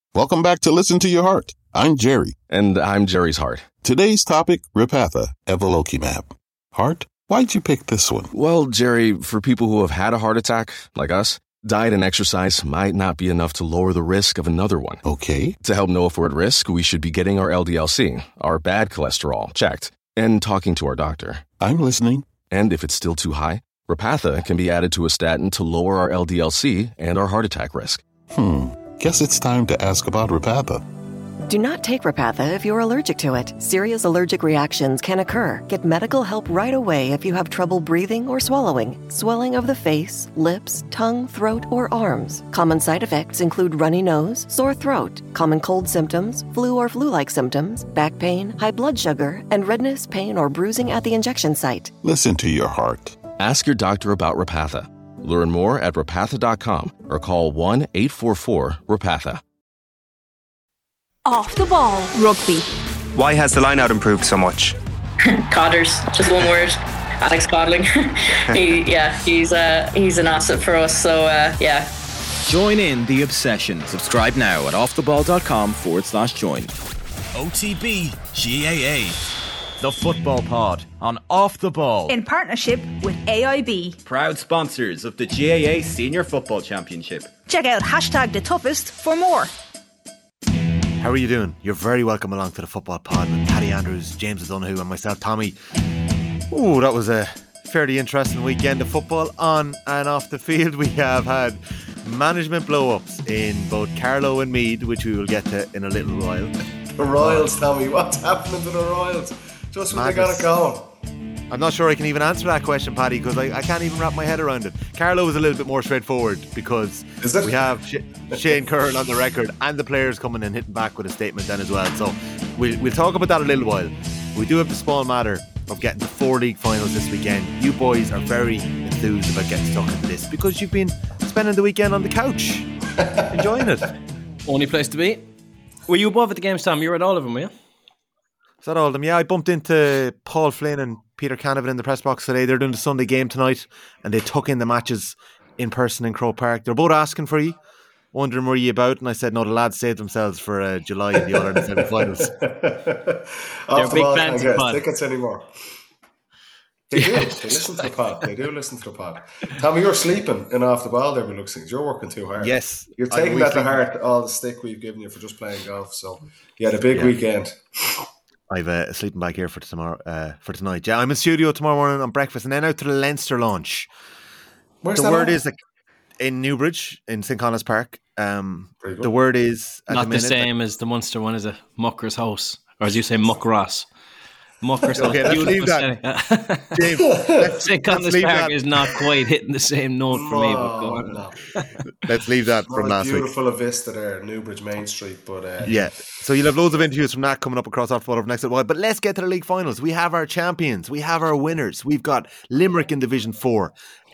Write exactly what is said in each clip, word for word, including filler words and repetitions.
Welcome back to Listen to Your Heart. I'm Jerry. And I'm Jerry's heart. Today's topic, Repatha, Evolocumab. Heart, why'd you pick this one? Well, Jerry, for people who have had a heart attack, like us, diet and exercise might not be enough to lower the risk of another one. Okay. To help know if we're at risk, we should be getting our L D L C, our bad cholesterol, checked, and talking to our doctor. I'm listening. And if it's still too high, Repatha can be added to a statin to lower our L D L C and our heart attack risk. Hmm. Guess it's time to ask about Repatha. Do not take Repatha if you're allergic to it. Serious allergic reactions can occur. Get medical help right away if you have trouble breathing or swallowing, swelling of the face, lips, tongue, throat, or arms. Common side effects include runny nose, sore throat, common cold symptoms, flu or flu-like symptoms, back pain, high blood sugar, and redness, pain, or bruising at the injection site. Listen to your heart. Ask your doctor about Repatha. Learn more at repatha dot com or call one eight four four REPATHA. Off the ball. Rugby. Why has the line-out improved so much? Codders, just one word. Alex Codling. he, yeah, he's uh, he's an asset for us. So uh, yeah. Join in the obsession. Subscribe now at offtheball.com forward slash join. O T B G A A. The Football Pod on Off the Ball. In partnership with A I B. Proud sponsors of the G A A Senior Football Championship. Check out hashtag the toughest for more. How are you doing? You're very welcome along to the Football Pod with Paddy Andrews, James O'Donoghue and myself, Tommy. Ooh, that was a fairly interesting weekend of football on and off the field. We have had management blow-ups in both Carlow and Meath, which we will get to in a little while. The Royals, Tommy, what's happening to the Royals? Just when they got it going. I'm not sure I can even answer that question, Paddy, because I, I can't even wrap my head around it. Carlow is a little bit more straightforward because we have Sh- Shane Curran on the record and the players coming and hitting back with a statement then as well. So we'll, we'll talk about that a little while. We do have the small matter of getting to four league finals this weekend. You boys are very enthused about getting stuck into this because you've been spending the weekend on the couch, enjoying it. Only place to be. Were you above at the games, Tom? You were at all of them, were you? Is that all of them? Yeah, I bumped into Paul Flynn and Peter Canavan in the press box today. They're doing the Sunday game tonight and they took in the matches in person in Croke Park. They're both asking for you, wondering where you about, and I said no, the lads saved themselves for uh, July in the All-Ireland semi-finals. They're big fans of pod. Tickets anymore. They do. They listen to the pod. They do listen to the pod. Tommy, you're sleeping in Off the Ball there by looks things. You're working too hard. Yes. You're taking that to heart, all the stick we've given you for just playing golf. So you had a big yeah. weekend. I've uh, sleeping back here for tomorrow, uh, for tonight. Yeah, I'm in studio tomorrow morning on breakfast, and then out to the Leinster launch. Where's the that word on? is like in Newbridge in Saint Connor's Park. Um, the word is at not the, minute, the same like, as the Munster one, is it? Mucker's House, or as you say, Muckross. Mucker's okay, House. let's leave that. James, let's, Saint Connor's let's Park that. is not quite hitting the same note for no, me. But go on. No. Let's leave that from Not last week. beautiful a vista there, Newbridge Main Street. But uh, yeah, so you'll have loads of interviews from that coming up across Off the Ball over the next little while. But let's get to the league finals. We have our champions. We have our winners. We've got Limerick in Division four,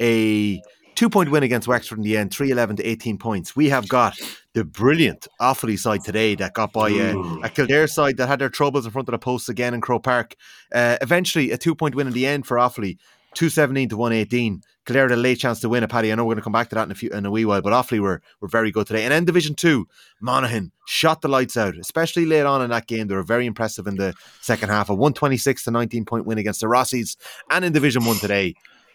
a two-point win against Wexford in the end, three eleven to eighteen points. We have got the brilliant Offaly side today that got by uh, a Kildare side that had their troubles in front of the posts again in Croke Park. Uh, eventually, a two-point win in the end for Offaly, two seventeen to one eighteen. Kildare had a late chance to win it, Paddy. I know we're going to come back to that in a few in a wee while, but Offaly were, were very good today. And then Division two, Monaghan shot the lights out, especially late on in that game. They were very impressive in the second half. A one twenty-six to nineteen point win against the Rossies. And in Division one today,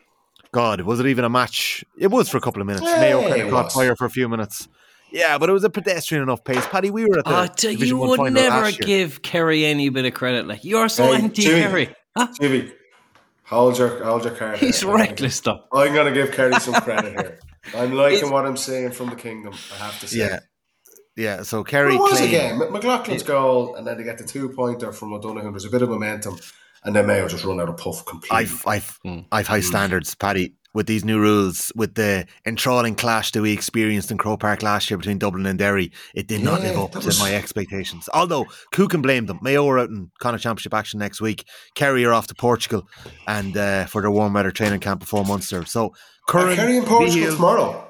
God, was it even a match? It was for a couple of minutes. Yeah, Mayo kind of caught was. fire for a few minutes. Yeah, but it was a pedestrian enough pace. Paddy, we were at the Oh, t- Division you one would final never last year. give Kerry any bit of credit. Like, you're so Hey, anti-Kerry. Jimmy, Huh? Jimmy, hold your, hold your card. He's here. reckless, stuff. I'm going to give Kerry some credit here. I'm liking what I'm saying from the Kingdom, I have to say. Yeah, yeah. So Kerry What was claimed, again? McLaughlin's goal, and then they get the two-pointer from O'Donoghue. There's a bit of momentum, and then Mayo just run out of puff completely. I've, I've, mm. I've high standards, Paddy. With these new rules, with the enthralling clash that we experienced in Croke Park last year between Dublin and Derry, it did not Yeah, live up that to was- my expectations. Although, who can blame them? Mayo are out in Connacht Championship action next week. Kerry are off to Portugal and uh, for their warm weather training camp before Munster. So, Are Curran, Kerry in Portugal Beale, tomorrow?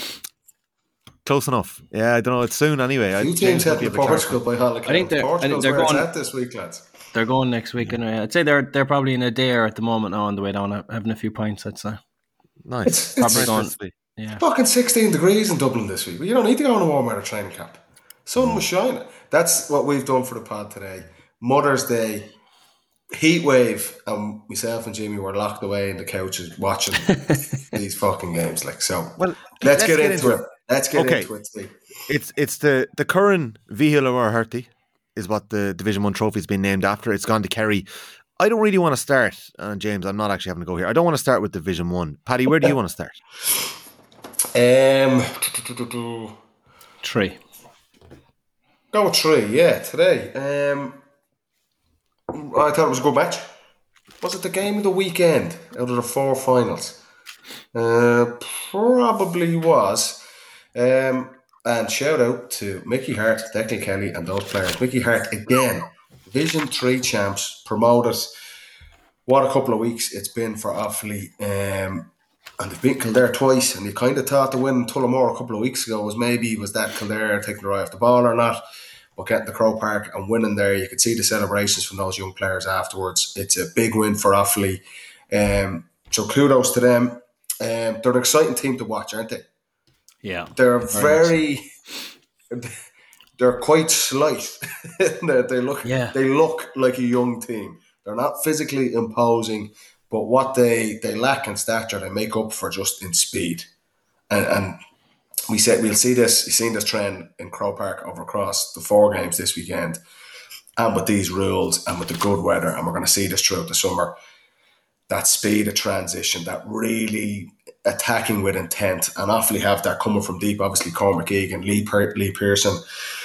close enough. Yeah, I don't know. It's soon anyway. Two I teams might head be a to bit Portugal careful. by Holiday. I think they're- I think Portugal's they're where it's going- at this week, lads. They're going next week. Anyway. I'd say they're they're probably in a dare at the moment now on the way down, having a few pints, I'd say. Nice. It's, Probably it's going, Nice. yeah. fucking sixteen degrees in Dublin this week. You don't need to go on a warm weather training camp. Sun was shining. That's what we've done for the pod today. Mother's Day, heat wave, and myself and Jimmy were locked away in the couches watching these fucking games. Like so. Well, let's, let's get, get into, into it. it. Let's get okay. into it. Steve. It's it's the the current Vihil O'Herty is what the Division One trophy's been named after. It's gone to Kerry. I don't really want to start, and James, I'm not actually having to go here. I don't want to start with Division One. Paddy, where do you want to start? Um, three. Go with three, yeah, today. Um, I thought it was a good match. Was it the game of the weekend out of the four finals? Uh, probably was. Um, and shout out to Mickey Hart, Declan Kelly, and those players. Mickey Hart, again, Division three champs, promoters. What a couple of weeks it's been for Offaly. Um, and they've beat Kildare twice, and you kind of thought the win in Tullamore a couple of weeks ago was maybe was that Kildare taking the eye off the ball or not. But getting the Crow Park and winning there, you could see the celebrations from those young players afterwards. It's a big win for Offaly. Um, so kudos to them. Um, they're an exciting team to watch, aren't they? Yeah. They're very... very they're quite slight. they look yeah. They look like a young team. They're not physically imposing, but what they, they lack in stature, they make up for just in speed. And... and We said we'll see this. You've seen this trend in Crow Park over across the four games this weekend, and with these rules and with the good weather, and we're going to see this throughout the summer. That speed of transition, that really attacking with intent, and Offaly have that coming from deep. Obviously, Cormac Egan, Lee per- Lee Pearson,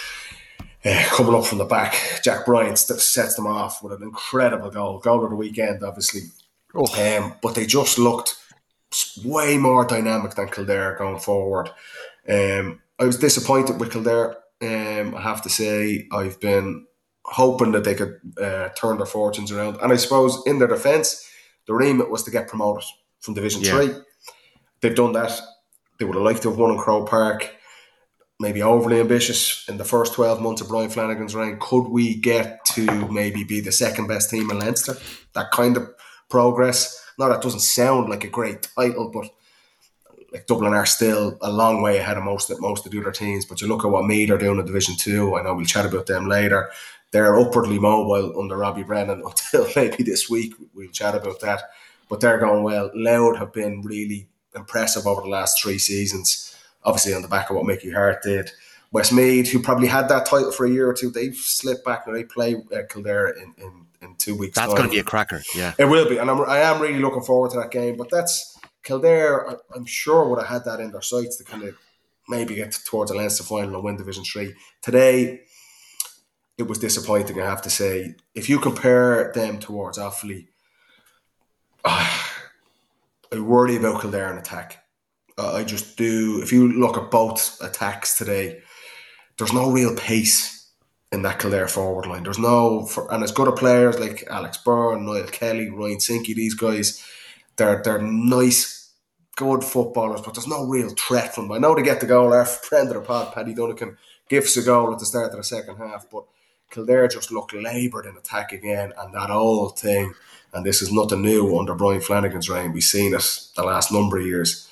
uh, coming up from the back. Jack Bryant sets them off with an incredible goal, goal of the weekend, obviously. Oh. Um, but they just looked way more dynamic than Kildare going forward. Um, I was disappointed with Kildare. Um, I have to say, I've been hoping that they could uh, turn their fortunes around. And I suppose in their defence, the remit was to get promoted from Division yeah. three. They've done that. They would have liked to have won in Crow Park. Maybe overly ambitious in the first twelve months of Brian Flanagan's reign. Could we get to maybe be the second best team in Leinster? That kind of progress. Now, that doesn't sound like a great title, but like Dublin are still a long way ahead of most of, most of the other teams. But you look at what Meath are doing in Division two. I know we'll chat about them later. They're upwardly mobile under Robbie Brennan until maybe this week. We'll chat about that. But they're going well. Louth have been really impressive over the last three seasons. Obviously on the back of what Mickey Hart did. Westmeath, who probably had that title for a year or two, they've slipped back and they play uh, Kildare in, in, in two weeks' That's time. going to be a cracker, yeah. It will be. And I'm, I am really looking forward to that game. But that's... Kildare, I'm sure, would have had that in their sights to kind of maybe get towards a Leinster final and win Division three. Today, it was disappointing, I have to say. If you compare them towards Offaly, uh, I worry about Kildare in attack. Uh, I just do. If you look at both attacks today, there's no real pace in that Kildare forward line. There's no, for, and as good a players like Alex Byrne, Niall Kelly, Ryan Sinky, these guys, They're they're nice, good footballers, but there's no real threat from them. I know they get the goal. Our friend of the pod, Paddy Dunnican, gives a goal at the start of the second half, but Kildare just look laboured in attack again, and that old thing, and this is nothing new under Brian Flanagan's reign. We've seen it the last number of years.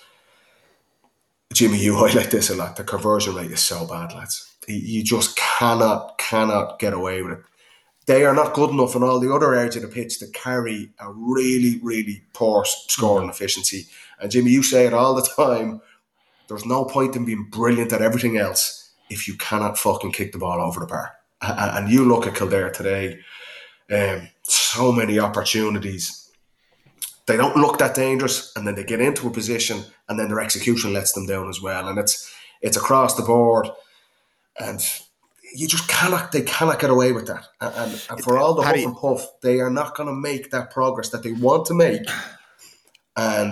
Jimmy, you highlight this a lot. The conversion rate is so bad, lads. You just cannot, cannot get away with it. They are not good enough in all the other areas of the pitch to carry a really, really poor scoring efficiency. And Jimmy, you say it all the time, there's no point in being brilliant at everything else if you cannot fucking kick the ball over the bar. And you look at Kildare today, um, so many opportunities. They don't look that dangerous, and then they get into a position, and then their execution lets them down as well. And it's it's across the board, and you just cannot, they cannot get away with that. And, and for all the huff and puff, they are not going to make that progress that they want to make. And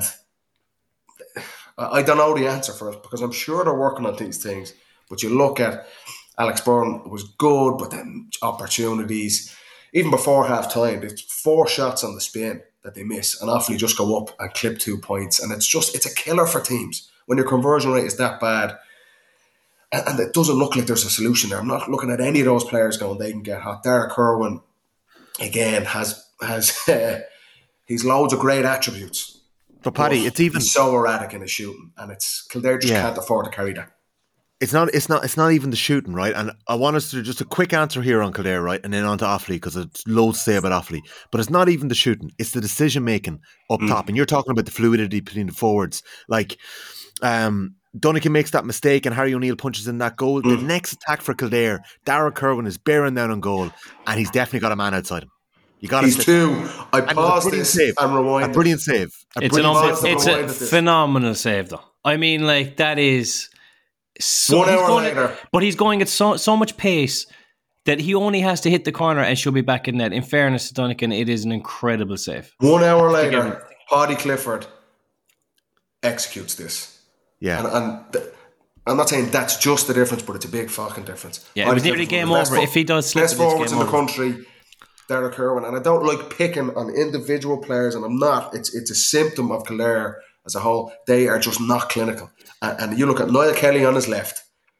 I don't know the answer for it, because I'm sure they're working on these things. But you look at Alex Byrne was good, but then opportunities. Even before half time, it's four shots on the spin that they miss, and Offaly just go up and clip two points. And it's just, it's a killer for teams when your conversion rate is that bad. And, and it doesn't look like there's a solution there. I'm not looking at any of those players going, they can get hot. Derek Irwin, again, has, has uh, he's loads of great attributes. But Paddy, it's even he's so erratic in his shooting, and it's Kildare just yeah. can't afford to carry that. It's not. It's not. It's not even the shooting, right? And I want us to just a quick answer here on Kildare, right, and then on to Offaly because it's loads to say about Offaly. But it's not even the shooting; it's the decision making up mm. top. And you're talking about the fluidity between the forwards. Like um, Dunican makes that mistake, and Harry O'Neill punches in that goal. Mm. The next attack for Kildare, Darragh Kirwan is bearing down on goal, and he's definitely got a man outside him. You got He's two. I paused this save. and rewind. A brilliant save. A it's brilliant an save. It's a phenomenal save, though. I mean, like that is. So One hour going, later. But he's going at so so much pace that he only has to hit the corner and she'll be back in net. In fairness to Dunican, it is an incredible save. One hour later, Paddy Clifford executes this. Yeah. And, and th- I'm not saying that's just the difference, but it's a big fucking difference. Yeah, it was nearly game over. For- if he does slip, best forwards in the over. country, Darragh Kirwan. And I don't like picking on individual players, and I'm not. It's it's a symptom of Kildare as a whole. They are just not clinical. And, and you look at Niall Kelly on his left,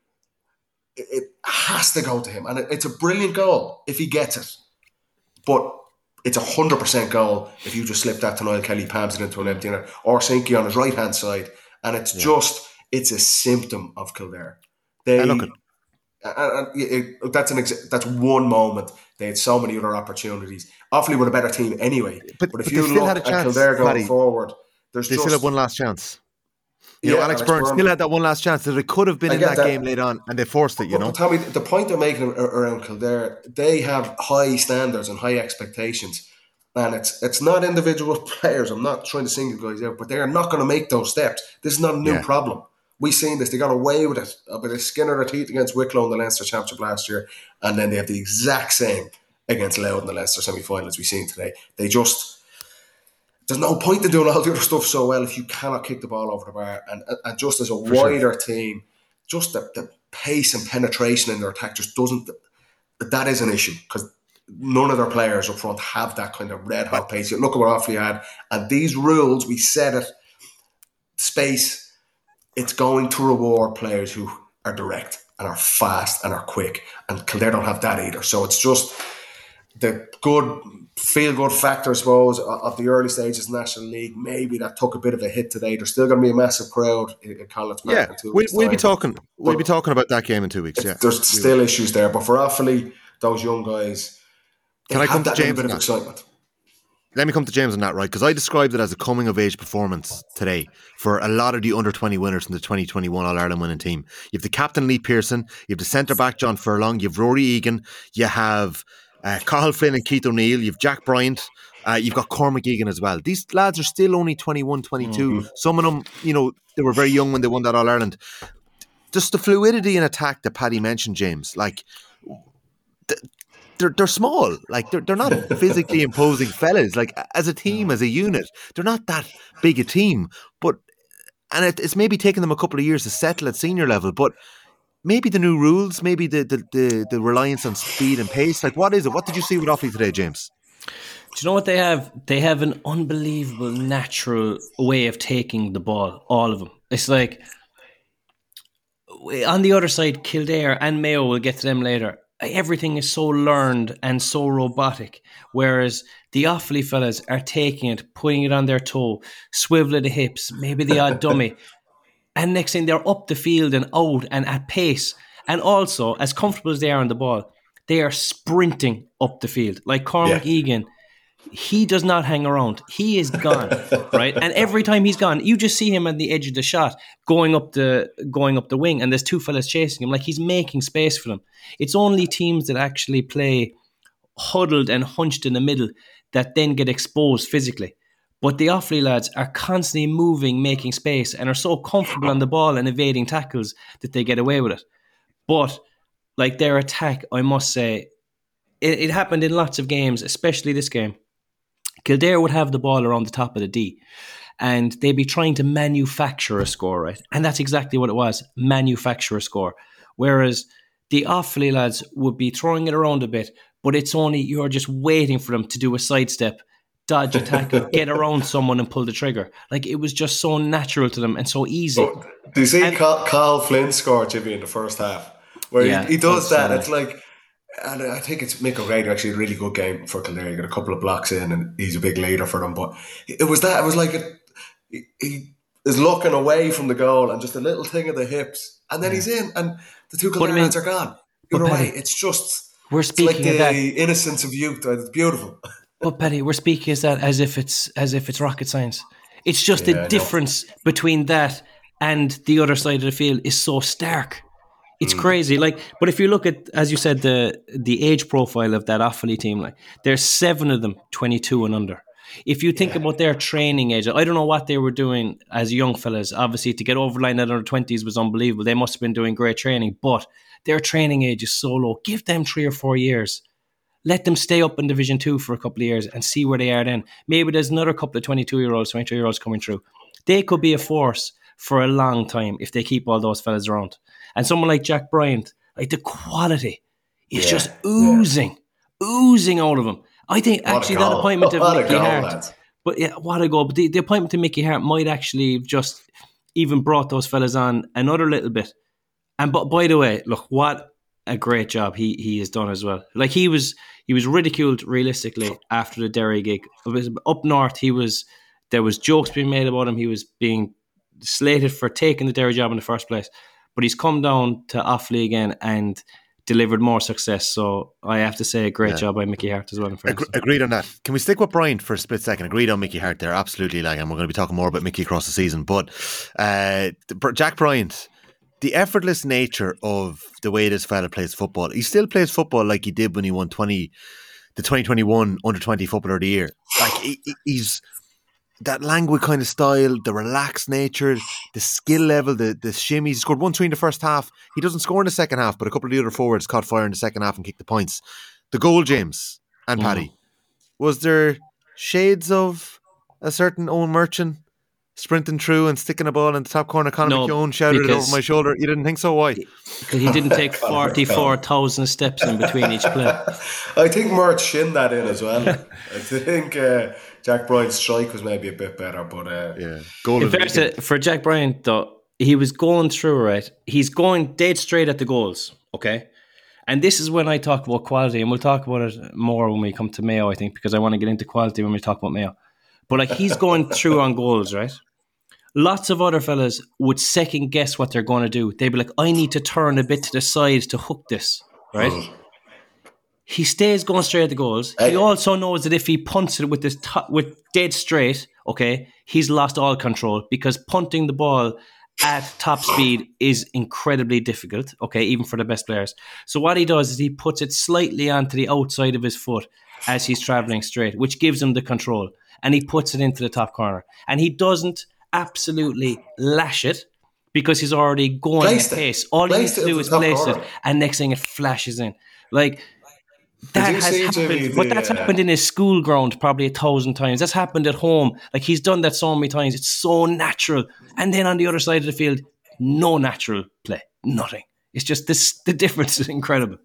it, it has to go to him. And it, it's a brilliant goal if he gets it. But it's a one hundred percent goal if you just slip that to Niall Kelly, palms it into an empty net, or Sinky on his right-hand side. And it's yeah. just, it's a symptom of Kildare. They, and look at, and, and it, that's, an ex- that's one moment. They had so many other opportunities. Offaly were a better team anyway. But, but if but you look at chance, Kildare going Paddy, forward, there's they just, still have one last chance. You yeah, know, Alex, Alex Burns, Burns still had that one last chance that it could have been I in that, that game later on, and they forced it, you but, know. But Tommy, the point they're making around Kildare, they have high standards and high expectations. And it's it's not individual players. I'm not trying to single guys out, but they are not going to make those steps. This is not a new yeah. problem. We've seen this. They got away with it a bit of skin of their teeth against Wicklow in the Leinster Championship last year, and then they have the exact same against Louth in the Leinster semi-final as we've seen today. They just... There's no point in doing all the other stuff so well if you cannot kick the ball over the bar. And, and just as a For wider sure. team, just the, the pace and penetration in their attack just doesn't... That is an issue because none of their players up front have that kind of red hot pace. You look at what Offaly had, and these rules, we said it, space, it's going to reward players who are direct and are fast and are quick. And Kildare don't have that either. So it's just the good... feel-good factor, I suppose, of the early stages of the National League. Maybe that took a bit of a hit today. There's still going to be a massive crowd in College Park. Yeah, in two we, weeks we'll time. be talking. We'll but be talking about that game in two weeks. Yeah, there's still issues there, but for Offaly, those young guys, can I come to James? Bit of excitement. Let me come to James on that, right? Because I described it as a coming-of-age performance today for a lot of the under twenty winners from the twenty twenty-one All-Ireland winning team. You have the captain, Lee Pearson. You have the centre-back, John Furlong. You have Rory Egan. You have uh, Cathal Flynn and Keith O'Neill. You have Jack Bryant. Uh, you've got Cormac Egan as well. These lads are still only twenty-one, twenty-two. Mm-hmm. Some of them, you know, they were very young when they won that All-Ireland. Just the fluidity in attack that Paddy mentioned, James, like, they're they're small. Like, they're, they're not physically imposing fellas. Like, as a team, as a unit, they're not that big a team. But, and it, it's maybe taken them a couple of years to settle at senior level, but maybe the new rules, maybe the, the, the, the reliance on speed and pace. Like, what is it? What did you see with Offaly today, James? Do you know what they have? They have an unbelievable natural way of taking the ball, all of them. It's like, on the other side, Kildare and Mayo, we'll get to them later, everything is so learned and so robotic, whereas the Offaly fellas are taking it, putting it on their toe, swivel of the hips, maybe the odd dummy, and next thing they're up the field and out and at pace. And also, as comfortable as they are on the ball, they are sprinting up the field. Like Cormac yeah. Egan, he does not hang around. He is gone, right? And every time he's gone, you just see him at the edge of the shot, going up the going up the wing, and there's two fellas chasing him. Like, he's making space for them. It's only teams that actually play huddled and hunched in the middle that then get exposed physically. But the Offaly lads are constantly moving, making space, and are so comfortable on the ball and evading tackles that they get away with it. But, like, their attack, I must say, it, it happened in lots of games, especially this game. Kildare would have the ball around the top of the D and they'd be trying to manufacture a score, right? And that's exactly what it was, manufacture a score. Whereas the Offaly lads would be throwing it around a bit, but it's only you're just waiting for them to do a sidestep, dodge a tackle, get around someone and pull the trigger. Like, it was just so natural to them and so easy. Oh, do you see and, Cathal Flynn score, Jimmy, in the first half? Where yeah, he, he does that. Funny. It's like... And I think it's Mick O'Grady, actually a really good game for Kildare. He got a couple of blocks in and he's a big leader for them. But it was that, it was like a, he, he is looking away from the goal and just a little thing of the hips and then Yeah. he's in, and the two But I Kildare mean- lads are gone. You're but right. Paddy, It's just We're it's like speaking the of that, innocence of youth. It's beautiful. but Paddy, we're speaking as that as if it's as if it's rocket science. It's just Yeah, I the know. difference between that and the other side of the field is so stark. It's Mm. crazy. Like, but if you look at, as you said, the the age profile of that Offaly team, like there's seven of them, twenty-two and under. If you think about their training age, I don't know what they were doing as young fellas. Obviously, to get over the line at under twenties was unbelievable. They must have been doing great training, but their training age is so low. Give them three or four years. Let them stay up in Division Two for a couple of years and see where they are then. Maybe there's another couple of twenty-two-year-olds, twenty-three-year-olds coming through. They could be a force for a long time if they keep all those fellas around. And someone like Jack Bryant, like the quality is Yeah, just oozing, oozing out of him. I think What a actually that goal. appointment of What a Mickey goal, Hart, lads. but yeah, what a goal. But the, the appointment to Mickey Hart might actually have just even brought those fellas on another little bit. And but by the way, look, what a great job he he has done as well. Like he was he was ridiculed realistically after the Derry gig. It was up north, he was there was jokes being made about him. He was being slated for taking the Derry job in the first place. But he's come down to Offaly again and delivered more success. So I have to say, a great Yeah. job by Mickey Hart as well. In fairness. Agre- agreed on that. Can we stick with Bryant for a split second? Agreed on Mickey Hart there, absolutely. Like, and we're going to be talking more about Mickey across the season. But uh, Jack Bryant, the effortless nature of the way this fella plays football. He still plays football like he did when he won twenty, the twenty twenty-one under twenty Footballer of the Year. Like he, he's that languid kind of style, the relaxed nature, the skill level, the the shimmies. He scored one three in the first half. He doesn't score in the second half, but a couple of the other forwards caught fire in the second half and kicked the points. The goal, James and Paddy, was there shades of a certain Owen Merchant sprinting through and sticking a ball in the top corner? Conor No, McKeown shouted it because- over my shoulder. You didn't think so? Why? Because he didn't take forty-four thousand steps in between each play. I think Mert shinned that in as well. I think uh, Jack Bryant's strike was maybe a bit better, but uh, yeah, goal In of the fairness weekend. to- for Jack Bryant, though, he was going through, right? He's going dead straight at the goals, okay? And this is when I talk about quality, and we'll talk about it more when we come to Mayo, I think, because I want to get into quality when we talk about Mayo. But like he's going through on goals, right? Lots of other fellas would second guess what they're going to do. They'd be like, I need to turn a bit to the side to hook this, right? Mm. He stays going straight at the goals. He also knows that if he punts it with this top, with dead straight, okay, he's lost all control because punting the ball at top speed is incredibly difficult, okay, even for the best players. So what he does is he puts it slightly onto the outside of his foot as he's travelling straight, which gives him the control. And he puts it into the top corner. And he doesn't absolutely lash it because he's already going Placed at it. pace. All he Placed needs to it do into is the top place corner. it, and next thing it flashes in. Like, that you has see, happened, Jimmy, but the, that's uh, happened in his school ground probably a thousand times. That's happened at home. Like he's done that so many times. It's so natural. And then on the other side of the field, no natural play, nothing. It's just this. The difference is incredible.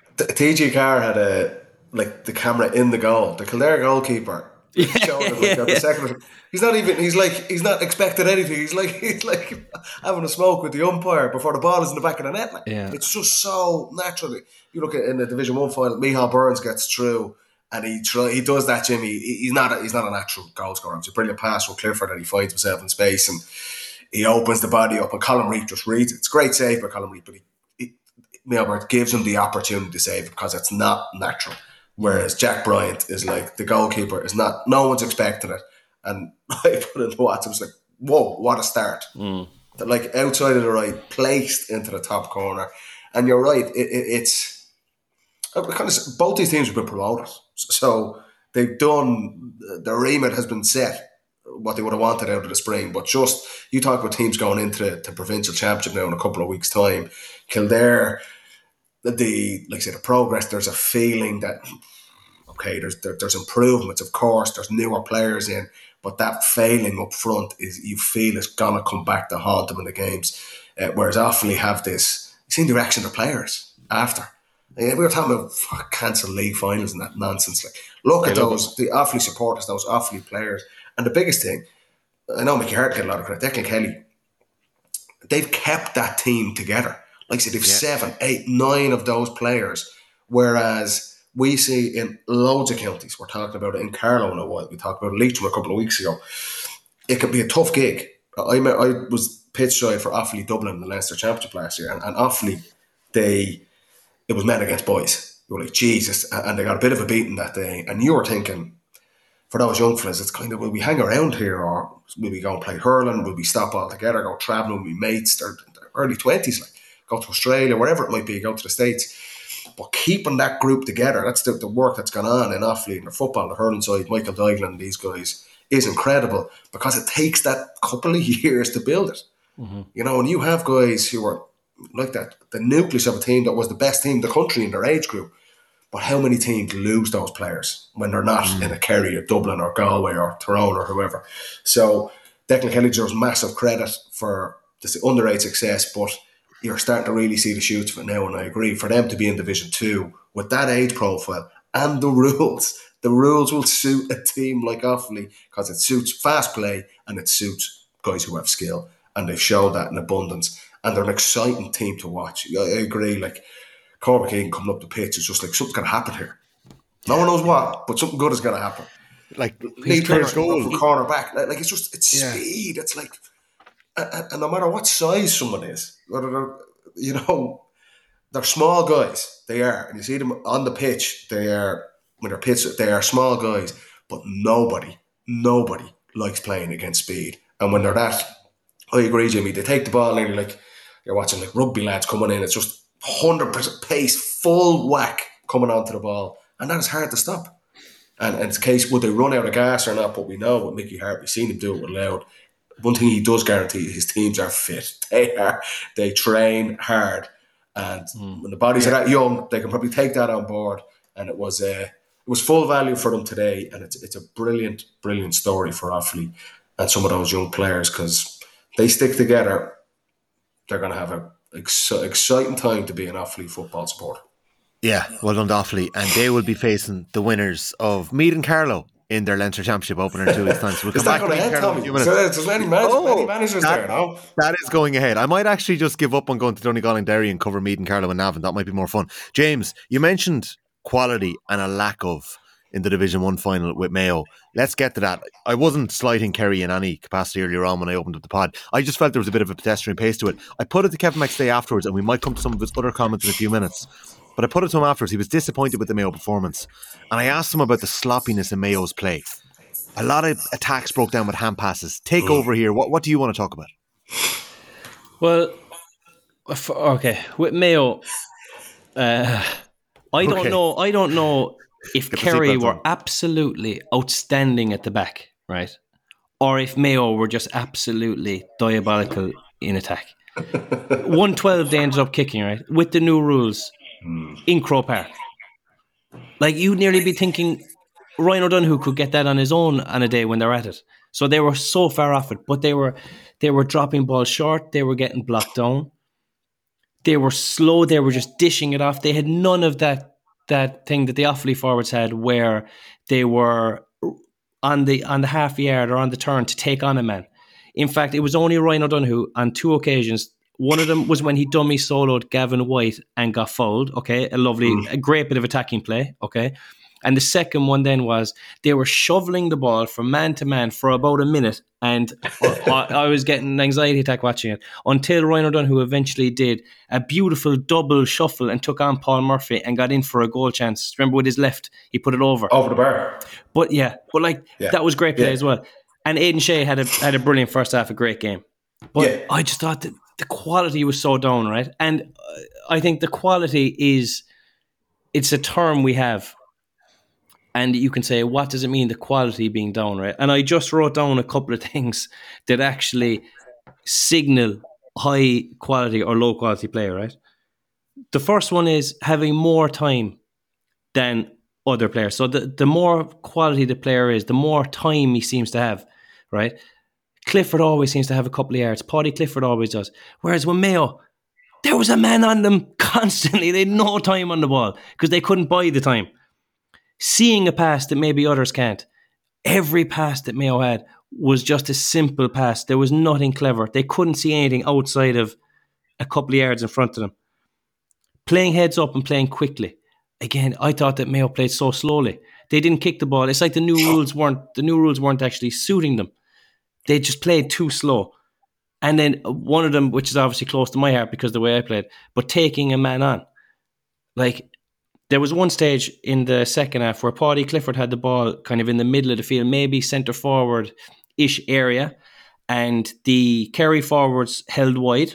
T G Carr had a like the camera in the goal. The Kildare goalkeeper. Yeah, showed it, like, yeah, at the yeah. second. He's not even. He's like. He's not expecting anything. He's like. He's like having a smoke with the umpire before the ball is in the back of the net. Like, Yeah. it's just so naturally. You look at in the Division One final, Michal Burns gets through, and he try, he does that. Jimmy. He- He's not. A, he's not a natural goal scorer. It's a brilliant pass from Clifford, and he finds himself in space, and he opens the body up, and Colin Reid just reads it. It's a great save by Colin Reid, but he, he Michal Burns gives him the opportunity to save it because it's not natural. Whereas Jack Bryant is like the goalkeeper is not. No one's expecting it, and I put in the WhatsApp. It's like, whoa, what a start! Mm. They're like outside of the right, placed into the top corner, and you're right. It, it, it's uh, kind of both these teams have been promoted, so they've done. Their remit has been set. What they would have wanted out of the spring, but just you talk about teams going into the, the provincial championship now in a couple of weeks' time. Kildare. The, the like I say the progress. There's a feeling that okay, there's there, there's improvements. Of course, there's newer players in, but that failing up front is you feel it's gonna come back to haunt them in the games. Uh, whereas Offaly have this. You seen the reaction of the players after. Uh, we were talking about fuck, cancelled league finals and that nonsense. Like, look at those the Offaly supporters, those Offaly players, and the biggest thing. I know Mickey Hart get a lot of credit. Declan Kelly. They've kept that team together. Like I said, they've Yeah. seven, eight, nine of those players. Whereas we see in loads of counties, we're talking about it in Carlow in a while, we talked about Leitrim a couple of weeks ago. It can be a tough gig. I I was pitch side for Offaly Dublin in the Leinster Championship last year, and, and Offaly, they it was men against boys. You were like, Jesus, and they got a bit of a beating that day, and you were thinking, for those young fellas, it's kind of, will we hang around here, or will we go and play hurling? Will we stop all together, go travelling with mates? They're early twenties, like go to Australia, wherever it might be, go to the States. But keeping that group together, that's the, the work that's gone on in Offaly and the football, the hurling side, Michael Diglan and these guys, is incredible, because it takes that couple of years to build it. Mm-hmm. You know, and you have guys who are like that, the nucleus of a team that was the best team in the country in their age group. But how many teams lose those players when they're not mm. in a Kerry or Dublin or Galway or Tyrone or whoever? So Declan Kelly deserves massive credit for this underage success, but you're starting to really see the shoots of it now, and I agree. For them to be in Division two with that age profile and the rules, the rules will suit a team like Offaly, because it suits fast play and it suits guys who have skill, and they've showed that in abundance. And they're an exciting team to watch. I, I agree, like, Cormac Egan coming up the pitch is just like, something's going to happen here. No one knows what, but something good is going to happen. Like, Lee Turner's going from corner back. Like, it's just, it's yeah. speed. It's like, and, and no matter what size someone is, whether they're, you know, they're small guys. They are. And you see them on the pitch, they are, when they're pitched, they are small guys. But nobody, nobody likes playing against speed. And when they're that, I agree, Jimmy, they take the ball and you're like, you're watching like rugby lads coming in. It's just one hundred percent pace, full whack coming onto the ball. And that is hard to stop. And, and it's a case, would they run out of gas or not? But we know with Mickey Hart, we've seen him do it with Louth. One thing he does guarantee, his teams are fit. They are. They train hard. And mm. when the bodies yeah. are that young, they can probably take that on board. And it was uh, it was full value for them today. And it's, it's a brilliant, brilliant story for Offaly and some of those young players, because they stick together. They're going to have an ex- exciting time to be an Offaly football supporter. Yeah, well done to Offaly. And they will be facing the winners of Meath and Carlow in their Leinster Championship opener in two weeks' time. So we'll come back to Meath and Carlow in a few minutes. So there's many, man- oh, many managers that, there now. That is going ahead. I might actually just give up on going to Donegal and Derry and cover Meath and Carlow and Navan. That might be more fun. James, you mentioned quality and a lack of in the Division one final with Mayo. Let's get to that. I wasn't slighting Kerry in any capacity earlier on when I opened up the pod. I just felt there was a bit of a pedestrian pace to it. I put it to Kevin McStay afterwards, and we might come to some of his other comments in a few minutes. But I put it to him afterwards. He was disappointed with the Mayo performance. And I asked him about the sloppiness in Mayo's play. A lot of attacks broke down with hand passes. Take mm. over here. What, what do you want to talk about? Well, okay. With Mayo, uh, I don't Okay. know. I don't know if Get the Kerry seatbelt were on. absolutely outstanding at the back, right? Or if Mayo were just absolutely diabolical in attack. one twelve they ended up kicking, right? With the new rules in Croke Park. Like, you'd nearly be thinking Ryan O'Donoghue could get that on his own on a day when they're at it. So they were so far off it, but they were they were dropping balls short, they were getting blocked down. They were slow, they were just dishing it off. They had none of that that thing that the Offaly forwards had, where they were on the on the half yard or on the turn to take on a man. In fact, it was only Ryan O'Donoghue on two occasions. One of them was when he dummy soloed Gavin White and got fouled. Okay, a lovely, mm. a great bit of attacking play. Okay, and the second one then was they were shoveling the ball from man to man for about a minute, and I, I was getting an anxiety attack watching it until Ryan O'Donoghue eventually did a beautiful double shuffle and took on Paul Murphy and got in for a goal chance. Remember, with his left, he put it over over the bar. But yeah, but like Yeah. that was great play Yeah. as well. And Aidan Shea had a had a brilliant first half, a great game. But Yeah. I just thought that the quality was so down, right? And uh, I think the quality is, it's a term we have. And you can say, what does it mean, the quality being down, right? And I just wrote down a couple of things that actually signal high quality or low quality player, right? The first one is having more time than other players. So the, the more quality the player is, the more time he seems to have, right? Clifford always seems to have a couple of yards. Paddy Clifford always does. Whereas with Mayo, there was a man on them constantly. They had no time on the ball because they couldn't buy the time. Seeing a pass that maybe others can't. Every pass that Mayo had was just a simple pass. There was nothing clever. They couldn't see anything outside of a couple of yards in front of them. Playing heads up and playing quickly. Again, I thought that Mayo played so slowly. They didn't kick the ball. It's like the new rules weren't the new rules weren't actually suiting them. They just played too slow. And then one of them, which is obviously close to my heart because of the way I played, but taking a man on. Like, there was one stage in the second half where Paddy Clifford had the ball kind of in the middle of the field, maybe centre forward-ish area, and the Kerry forwards held wide,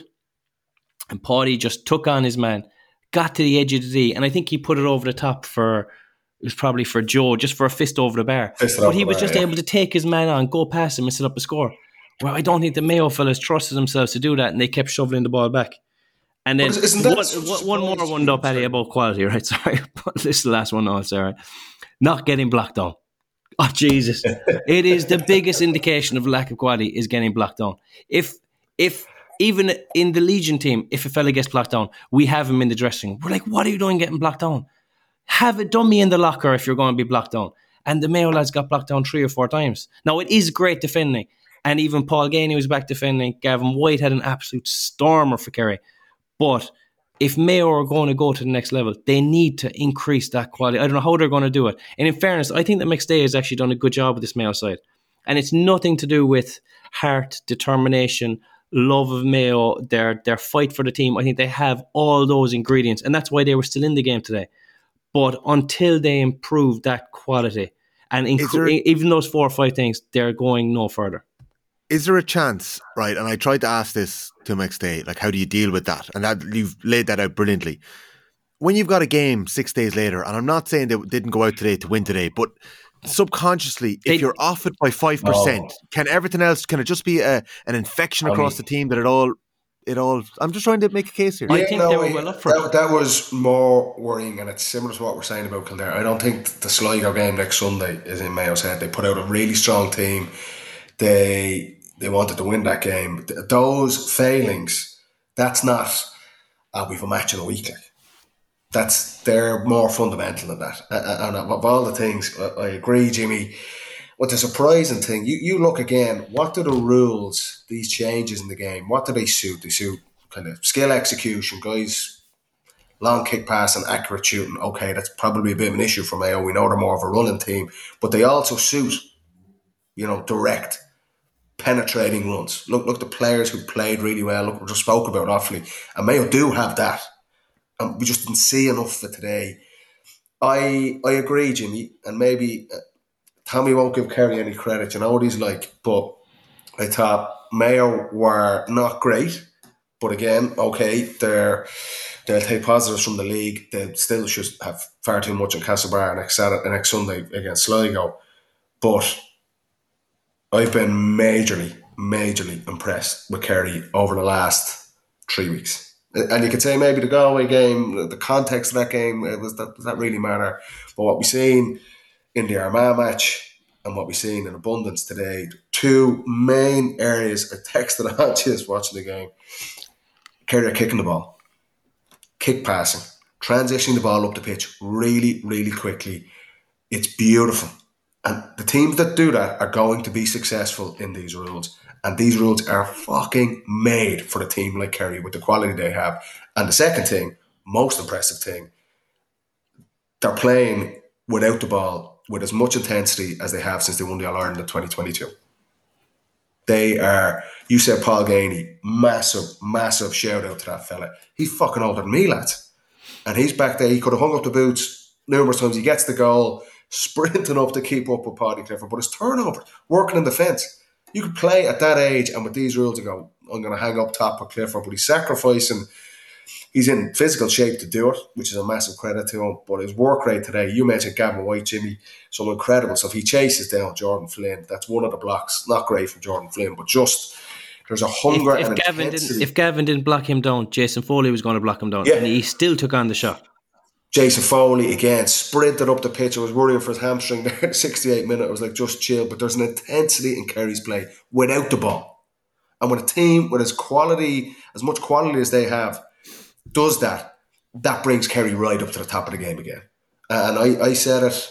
and Paddy just took on his man, got to the edge of the D, and I think he put it over the top for, it was probably for Joe, just for a fist over the bar. Fist but he was bar, just yeah. able to take his man on, go past him and set up a score. Well, I don't think the Mayo fellas trusted themselves to do that, and they kept shoveling the ball back. And then one, one more one up, Paddy, about quality, right? Sorry, this is the last one also, right? Not getting blocked on. Oh, Jesus. It is the biggest indication of lack of quality is getting blocked on. If, if even in the Legion team, if a fella gets blocked on, we have him in the dressing room. We're like, what are you doing getting blocked on? Have it dummy in the locker if you're going to be blocked on. And the Mayo lads got blocked on three or four times. Now, it is great defending. And even Paul Gainey was back defending. Gavin White had an absolute stormer for Kerry. But if Mayo are going to go to the next level, they need to increase that quality. I don't know how they're going to do it. And in fairness, I think that McStay has actually done a good job with this Mayo side. And it's nothing to do with heart, determination, love of Mayo, their, their fight for the team. I think they have all those ingredients. And that's why they were still in the game today. But until they improve that quality, and inc- there, even those four or five things, they're going no further. Is there a chance, right, and I tried to ask this to McStay, like, how do you deal with that? And that, you've laid that out brilliantly. When you've got a game six days later, and I'm not saying they didn't go out today to win today, but subconsciously, if they, you're off it by five percent, oh. can everything else, can it just be a, an infection across I mean, the team that it all, it all, I'm just trying to make a case here. I yeah, think no, they were well up for that, it. That was more worrying, and it's similar to what we're saying about Kildare. I don't think the Sligo game next Sunday is in Mayo's head. They put out a really strong team. They... They wanted to win that game. Those failings, that's not, oh, we've a match in a week. Like. That's, they're more fundamental than that. And of all the things, I agree, Jimmy. What's a surprising thing, you, you look again, what do the rules, these changes in the game, what do they suit? They suit kind of skill execution, guys, long kick pass and accurate shooting. Okay, that's probably a bit of an issue for Mayo. We know they're more of a running team. But they also suit, you know, direct, penetrating runs. Look, look, the players who played really well. Look, we just spoke about Offaly, and Mayo do have that, and we just didn't see enough of it today. I I agree, Jimmy, and maybe uh, Tommy won't give Kerry any credit. You know what he's like, but I thought Mayo were not great. But again, okay, they're they'll take positives from the league. They still should have far too much in Castlebar next Saturday, next Sunday against Sligo, but I've been majorly, majorly impressed with Kerry over the last three weeks. And you could say maybe the Galway game, the context of that game, it was that, does that really matter? But what we've seen in the Armagh match and what we've seen in abundance today, two main areas I texted on just watching the game. Kerry are kicking the ball, kick passing, transitioning the ball up the pitch really, really quickly. It's beautiful. And the teams that do that are going to be successful in these rules. And these rules are fucking made for a team like Kerry with the quality they have. And the second thing, most impressive thing, they're playing without the ball with as much intensity as they have since they won the All-Ireland in twenty twenty-two. They are, you said Paul Gainey, massive, massive shout out to that fella. He's fucking older than me, lads. And he's back there. He could have hung up the boots numerous times. He gets the goal, sprinting up to keep up with Paddy Clifford, but his turnover, working in defence. You could play at that age and with these rules and go, I'm going to hang up top with Clifford, but he's sacrificing. He's in physical shape to do it, which is a massive credit to him. But his work rate today, you mentioned Gavin White, Jimmy, some incredible stuff. He chases down Jordan Flynn. That's one of the blocks. Not great from Jordan Flynn, but just there's a hunger if, if and Gavin intensity. Didn't, if Gavin didn't block him down, Jason Foley was going to block him down, yeah. and he still took on the shot. Jason Foley, again, sprinted up the pitch. I was worrying for his hamstring there at sixty-eight minutes. I was like, just chill. But there's an intensity in Kerry's play without the ball. And when a team with as quality, as much quality as they have, does that, that brings Kerry right up to the top of the game again. And I, I said it,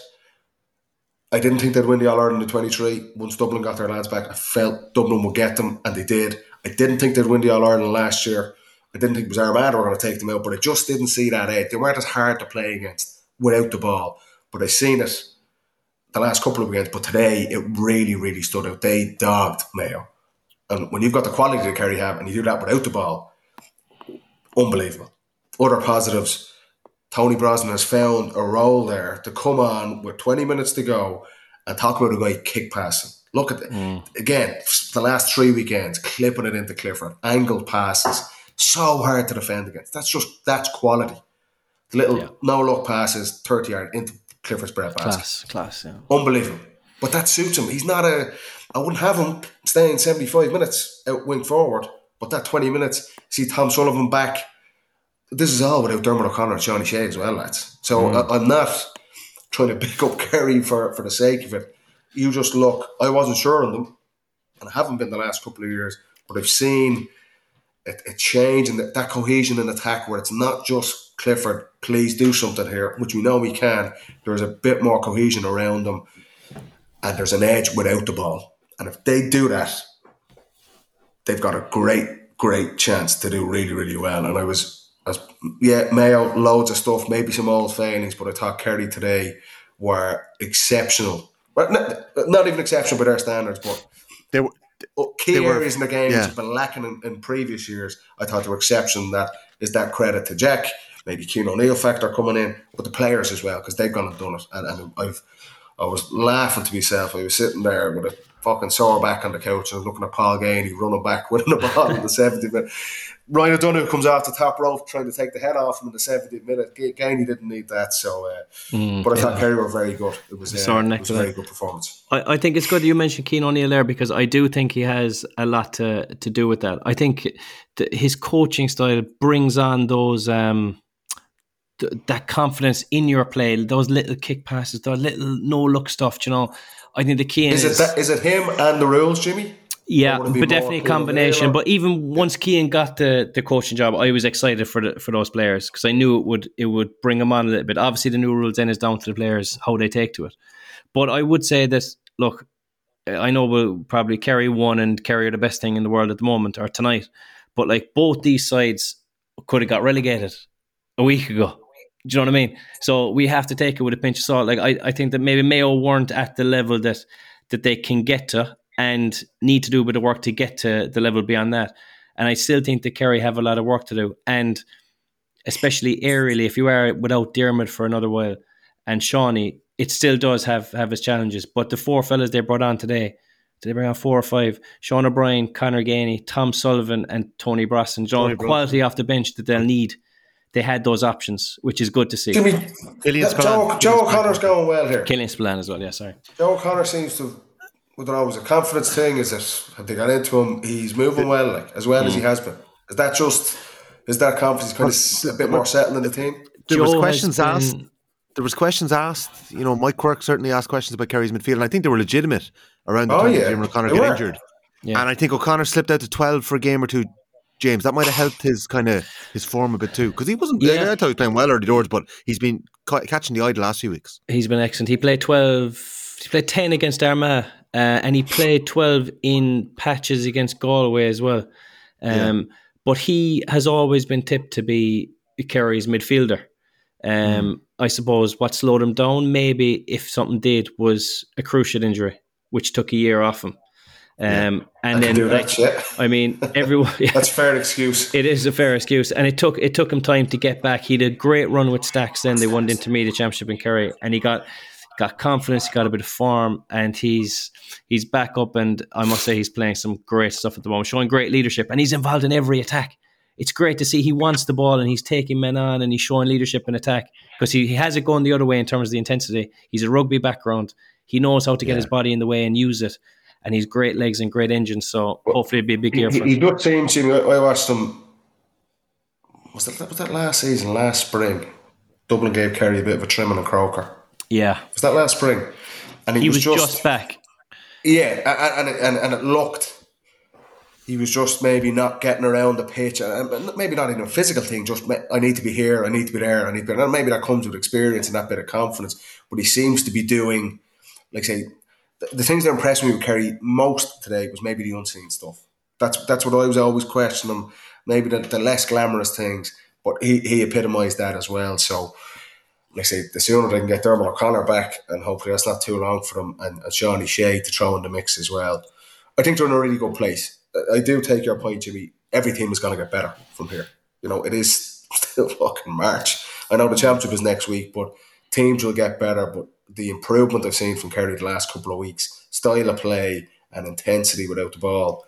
I didn't think they'd win the All-Ireland in twenty-three. Once Dublin got their lads back, I felt Dublin would get them, and they did. I didn't think they'd win the All-Ireland last year. I didn't think it was Armada were going to take them out, but I just didn't see that edge. They weren't as hard to play against without the ball. But I've seen it the last couple of weekends, but today it really, really stood out. They dogged Mayo. And when you've got the quality that Kerry have and you do that without the ball, unbelievable. Other positives, Tony Brosnan has found a role there to come on with twenty minutes to go and talk about a guy kick passing. Look at it. Mm. Again, the last three weekends, clipping it into Clifford. Angled passes. So hard to defend against. That's just, that's quality. Little yeah. no-look passes, thirty yard into Clifford's bread basket. Class, class, yeah. Unbelievable. But that suits him. He's not a... I wouldn't have him staying seventy-five minutes out wing forward, but that twenty minutes, see Tom Sullivan back. This is all without Dermot O'Connor and Johnny Shea as well, lads. So mm. I, I'm not trying to pick up Kerry for, for the sake of it. You just look, I wasn't sure on them, and I haven't been the last couple of years, but I've seen a, a change in the, that cohesion in attack where it's not just Clifford, please do something here, which we know we can. There's a bit more cohesion around them, and there's an edge without the ball. And if they do that, they've got a great, great chance to do really, really well. And I was, as yeah, Mayo, loads of stuff, maybe some old failings, but I thought Kerry today were exceptional. Well, not, not even exceptional by their standards, but they were key they were, areas in the game yeah. which have been lacking in, in previous years. I thought they were exceptional. That is that credit to Jack, maybe Keane O'Neill factor coming in, but the players as well, because they've gone and done it. And, and I've, I was laughing to myself. I was sitting there with a fucking sore back on the couch and I was looking at Paul Gainey running back winning the ball in the seventieth minute. Ryan O'Donoghue comes off the top rope trying to take the head off him in the seventieth minute. Gainey didn't need that, so uh, mm, but I thought yeah. Kerry were very good. It was, uh, it was a very good performance. I, I think it's good you mentioned Keane O'Neill there, because I do think he has a lot to, to do with that. I think th- his coaching style brings on those um, th- that confidence in your play, those little kick passes, those little no-look stuff, you know. I think the key is, is... It that, is it him and the rules, Jimmy? Yeah, but definitely a combination. But even once Keane got the, the coaching job, I was excited for the, for those players, because I knew it would it would bring them on a little bit. Obviously, the new rules then is down to the players, how they take to it. But I would say that, look, I know we'll probably Kerry won and Kerry are the best thing in the world at the moment, or tonight. But like both these sides could have got relegated a week ago. Do you know what I mean? So we have to take it with a pinch of salt. Like I, I think that maybe Mayo weren't at the level that that they can get to, and need to do a bit of work to get to the level beyond that. And I still think that Kerry have a lot of work to do. And especially aerially, if you are without Dermot for another while and Shawnee, it still does have, have its challenges. But the four fellas they brought on today, did they bring on four or five? Sean O'Brien, Conor Gainey, Tom Sullivan and Tony Brosnan. Tony Brosnan. Quality off the bench that they'll need. They had those options, which is good to see. Jimmy, Joe, Joe O'Connor's going well here. Killian Spillane as well, yeah, sorry. Joe O'Connor seems to... I don't know, was it a confidence thing? Is it, have they got into him? He's moving well, like as well mm. as he has been. Is that just, is that confidence kind of a bit more settled in the team? There Joe was questions been, asked. There was questions asked. You know, Mike Quirk certainly asked questions about Kerry's midfield, and I think they were legitimate around the oh, time yeah. that Jim O'Connor got injured. Yeah. And I think O'Connor slipped out to twelve for a game or two. James, that might have helped his kind of his form a bit too, because he wasn't. Yeah. I thought he was playing well early doors, but he's been ca- catching the eye the last few weeks. He's been excellent. He played twelve. He played ten against Armagh. Uh, and he played twelve in patches against Galway as well. Um, yeah. But he has always been tipped to be Kerry's midfielder. Um, mm. I suppose what slowed him down, maybe if something did, was a cruciate injury, which took a year off him. Um, yeah, and I then, do that like, shit. I mean, everyone. Yeah, that's a fair excuse. It is a fair excuse, and it took it took him time to get back. He had a great run with Stacks. Then they won the Intermediate Championship in Kerry, and he got. Got confidence, got a bit of form, and he's he's back up. And I must say, he's playing some great stuff at the moment, showing great leadership, and he's involved in every attack. It's great to see he wants the ball and he's taking men on and he's showing leadership in attack, because he, he has it going the other way in terms of the intensity. He's a rugby background. He knows how to get yeah. his body in the way and use it, and he's great legs and great engine. So well, hopefully it'll be a big year he, for him. He does seem to me. I watched him. Was that was that last season? Last spring, Dublin gave Kerry a bit of a trimming and Croker. Yeah, was that last spring? And he, he was, was just, just back. Yeah, and, and and and it looked. He was just maybe not getting around the pitch, and maybe not even a physical thing. Just I need to be here, I need to be there, I need to be there. And maybe that comes with experience and that bit of confidence. But he seems to be doing, like say, the, the things that impressed me with Kerry most today was maybe the unseen stuff. That's that's what I was always questioning. Maybe the, the less glamorous things, but he he epitomised that as well. So. Like I say, the sooner they can get Dermot O'Connor back, and hopefully that's not too long for them, and, and Shawnee Shea to throw in the mix as well, I think they're in a really good place. I do take your point, Jimmy. Every team is going to get better from here. You know, it is still fucking March. I know the championship is next week, but teams will get better. But the improvement I've seen from Kerry the last couple of weeks, style of play and intensity without the ball,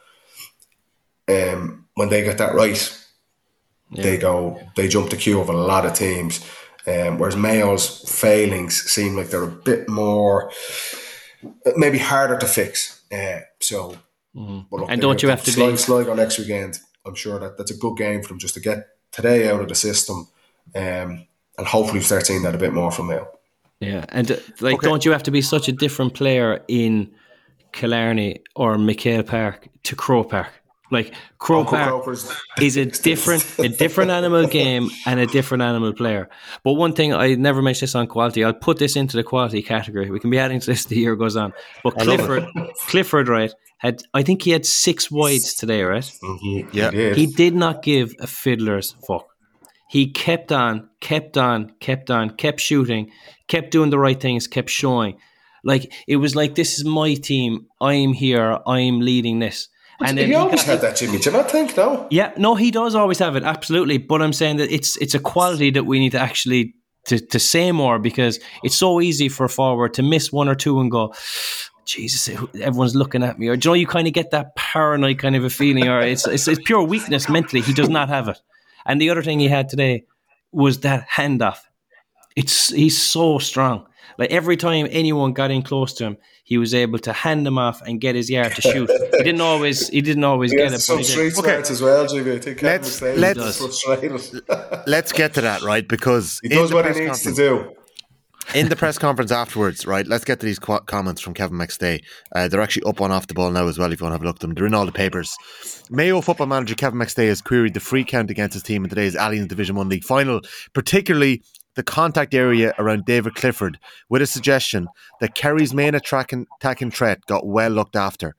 um, when they get that right, yeah. they go, they jump the queue of a lot of teams. Um, whereas Mayo's failings seem like they're a bit more, maybe harder to fix. Uh, so, mm-hmm. but look, and don't you have to slide, be Sligo next weekend? I'm sure that that's a good game for them just to get today out of the system, um, and hopefully start seeing that a bit more from Mayo. Yeah, and uh, like, okay. don't you have to be such a different player in Killarney or McHale Park to Croke Park? Like Croke Park is a different, a different animal game and a different animal player. But one thing, I never mentioned this on quality. I'll put this into the quality category. We can be adding to this as the year goes on. But Clifford, Clifford, right, had I think he had six wides today, right? Mm-hmm. Yeah, he did. He did not give a fiddler's fuck. He kept on, kept on, kept on, kept shooting, kept doing the right things, kept showing. Like it was like, this is my team. I'm here. I'm leading this. And he, he always got, had that, Jimmy. Do you not think, no? Yeah, no, he does always have it, absolutely. But I'm saying that it's it's a quality that we need to actually to, to say more, because it's so easy for a forward to miss one or two and go, Jesus, everyone's looking at me. Or, do you know, you kind of get that paranoid kind of a feeling, or it's, it's it's pure weakness mentally. He does not have it. And the other thing he had today was that handoff. It's he's so strong. Like every time anyone got in close to him, he was able to hand them off and get his yard to shoot. He didn't always. He didn't always he get it. Some street smarts as well, Jimmy. I think let's let's, let's get to that, right? Because he does what he needs to do. In the press conference afterwards, right? Let's get to these qu- comments from Kevin McStay. Uh, they're actually up on Off the Ball now as well. If you want to have a look at them, they're in all the papers. Mayo football manager Kevin McStay has queried the free count against his team in today's Alliance Division One League final, particularly the contact area around David Clifford, with a suggestion that Kerry's main attacking, attacking threat got well looked after.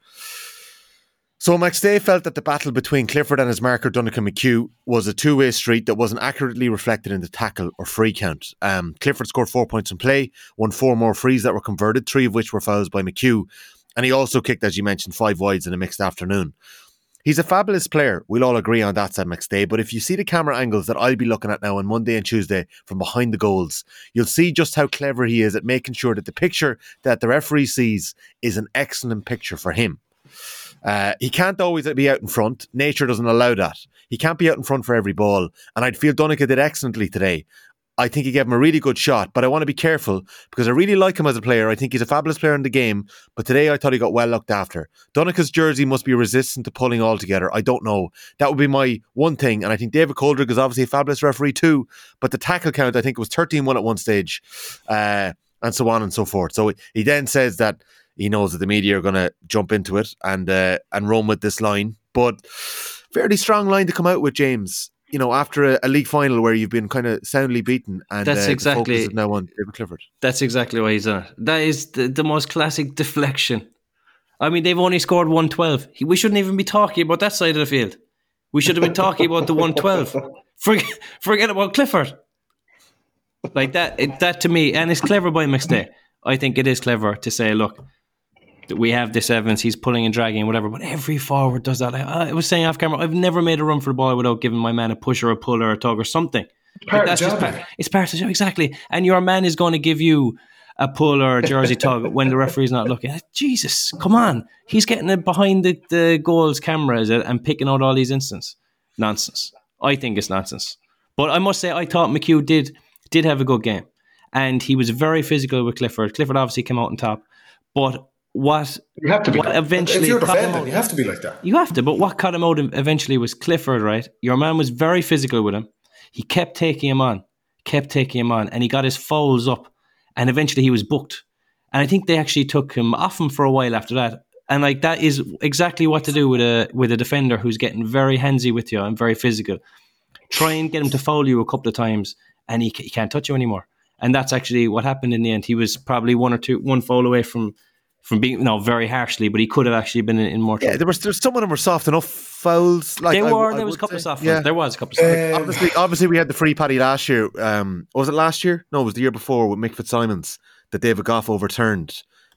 So McStay felt that the battle between Clifford and his marker Donncha McHugh was a two-way street that wasn't accurately reflected in the tackle or free count. Um, Clifford scored four points in play, won four more frees that were converted, three of which were fouls by McHugh, and he also kicked, as you mentioned, five wides in a mixed afternoon. He's a fabulous player, we'll all agree on that, said McStay, but if you see the camera angles that I'll be looking at now on Monday and Tuesday from behind the goals, you'll see just how clever he is at making sure that the picture that the referee sees is an excellent picture for him. Uh, he can't always be out in front. Nature doesn't allow that. He can't be out in front for every ball, and I'd feel Donncha did excellently today. I think he gave him a really good shot, but I want to be careful because I really like him as a player. I think he's a fabulous player in the game, but today I thought he got well looked after. Donncha's jersey must be resistant to pulling altogether. I don't know. That would be my one thing, and I think David Coldrick is obviously a fabulous referee too, but the tackle count, I think it was thirteen one at one stage, uh, and so on and so forth. So he then says that he knows that the media are going to jump into it and uh, and run with this line, but fairly strong line to come out with, James. You know, after a, a league final where you've been kind of soundly beaten, and that's uh, exactly the focus is now on David Clifford. That's exactly why he's on it. That is the, the most classic deflection. I mean, they've only scored one twelve. We shouldn't even be talking about that side of the field. We should have been talking about the one twelve. Forget, forget about Clifford. Like that, it, that to me, and it's clever by McStay. I think it is clever to say, look, we have this evidence, he's pulling and dragging, whatever, but every forward does that. I was saying off camera, I've never made a run for the ball without giving my man a push or a pull or a tug or something. Part that's of the just part, it's part of the job, exactly. And your man is going to give you a pull or a jersey tug when the referee's not looking. Jesus, come on. He's getting it behind the, the goals camera, is it, and picking out all these instances. Nonsense. I think it's nonsense. But I must say, I thought McHugh did, did have a good game. And he was very physical with Clifford. Clifford obviously came out on top. But What you have to be what eventually if you're caught defending, him out, you have to be like that. You have to, but what caught him out eventually was Clifford, right? Your man was very physical with him. He kept taking him on, kept taking him on, and he got his fouls up, and eventually he was booked. And I think they actually took him off him for a while after that. And like that is exactly what to do with a with a defender who's getting very handsy with you and very physical. Try and get him to foul you a couple of times, and he he can't touch you anymore. And that's actually what happened in the end. He was probably one or two one foul away from. From being, no, very harshly, but he could have actually been in, in more trouble. Yeah, there was there's some of them were soft enough fouls. Like they were. I, there I was a couple of soft fouls. Yeah. There was a couple of soft fouls. Um, obviously, obviously, we had the free paddy last year. Um, was it last year? No, it was the year before with Mick Fitzsimons that David Goff overturned.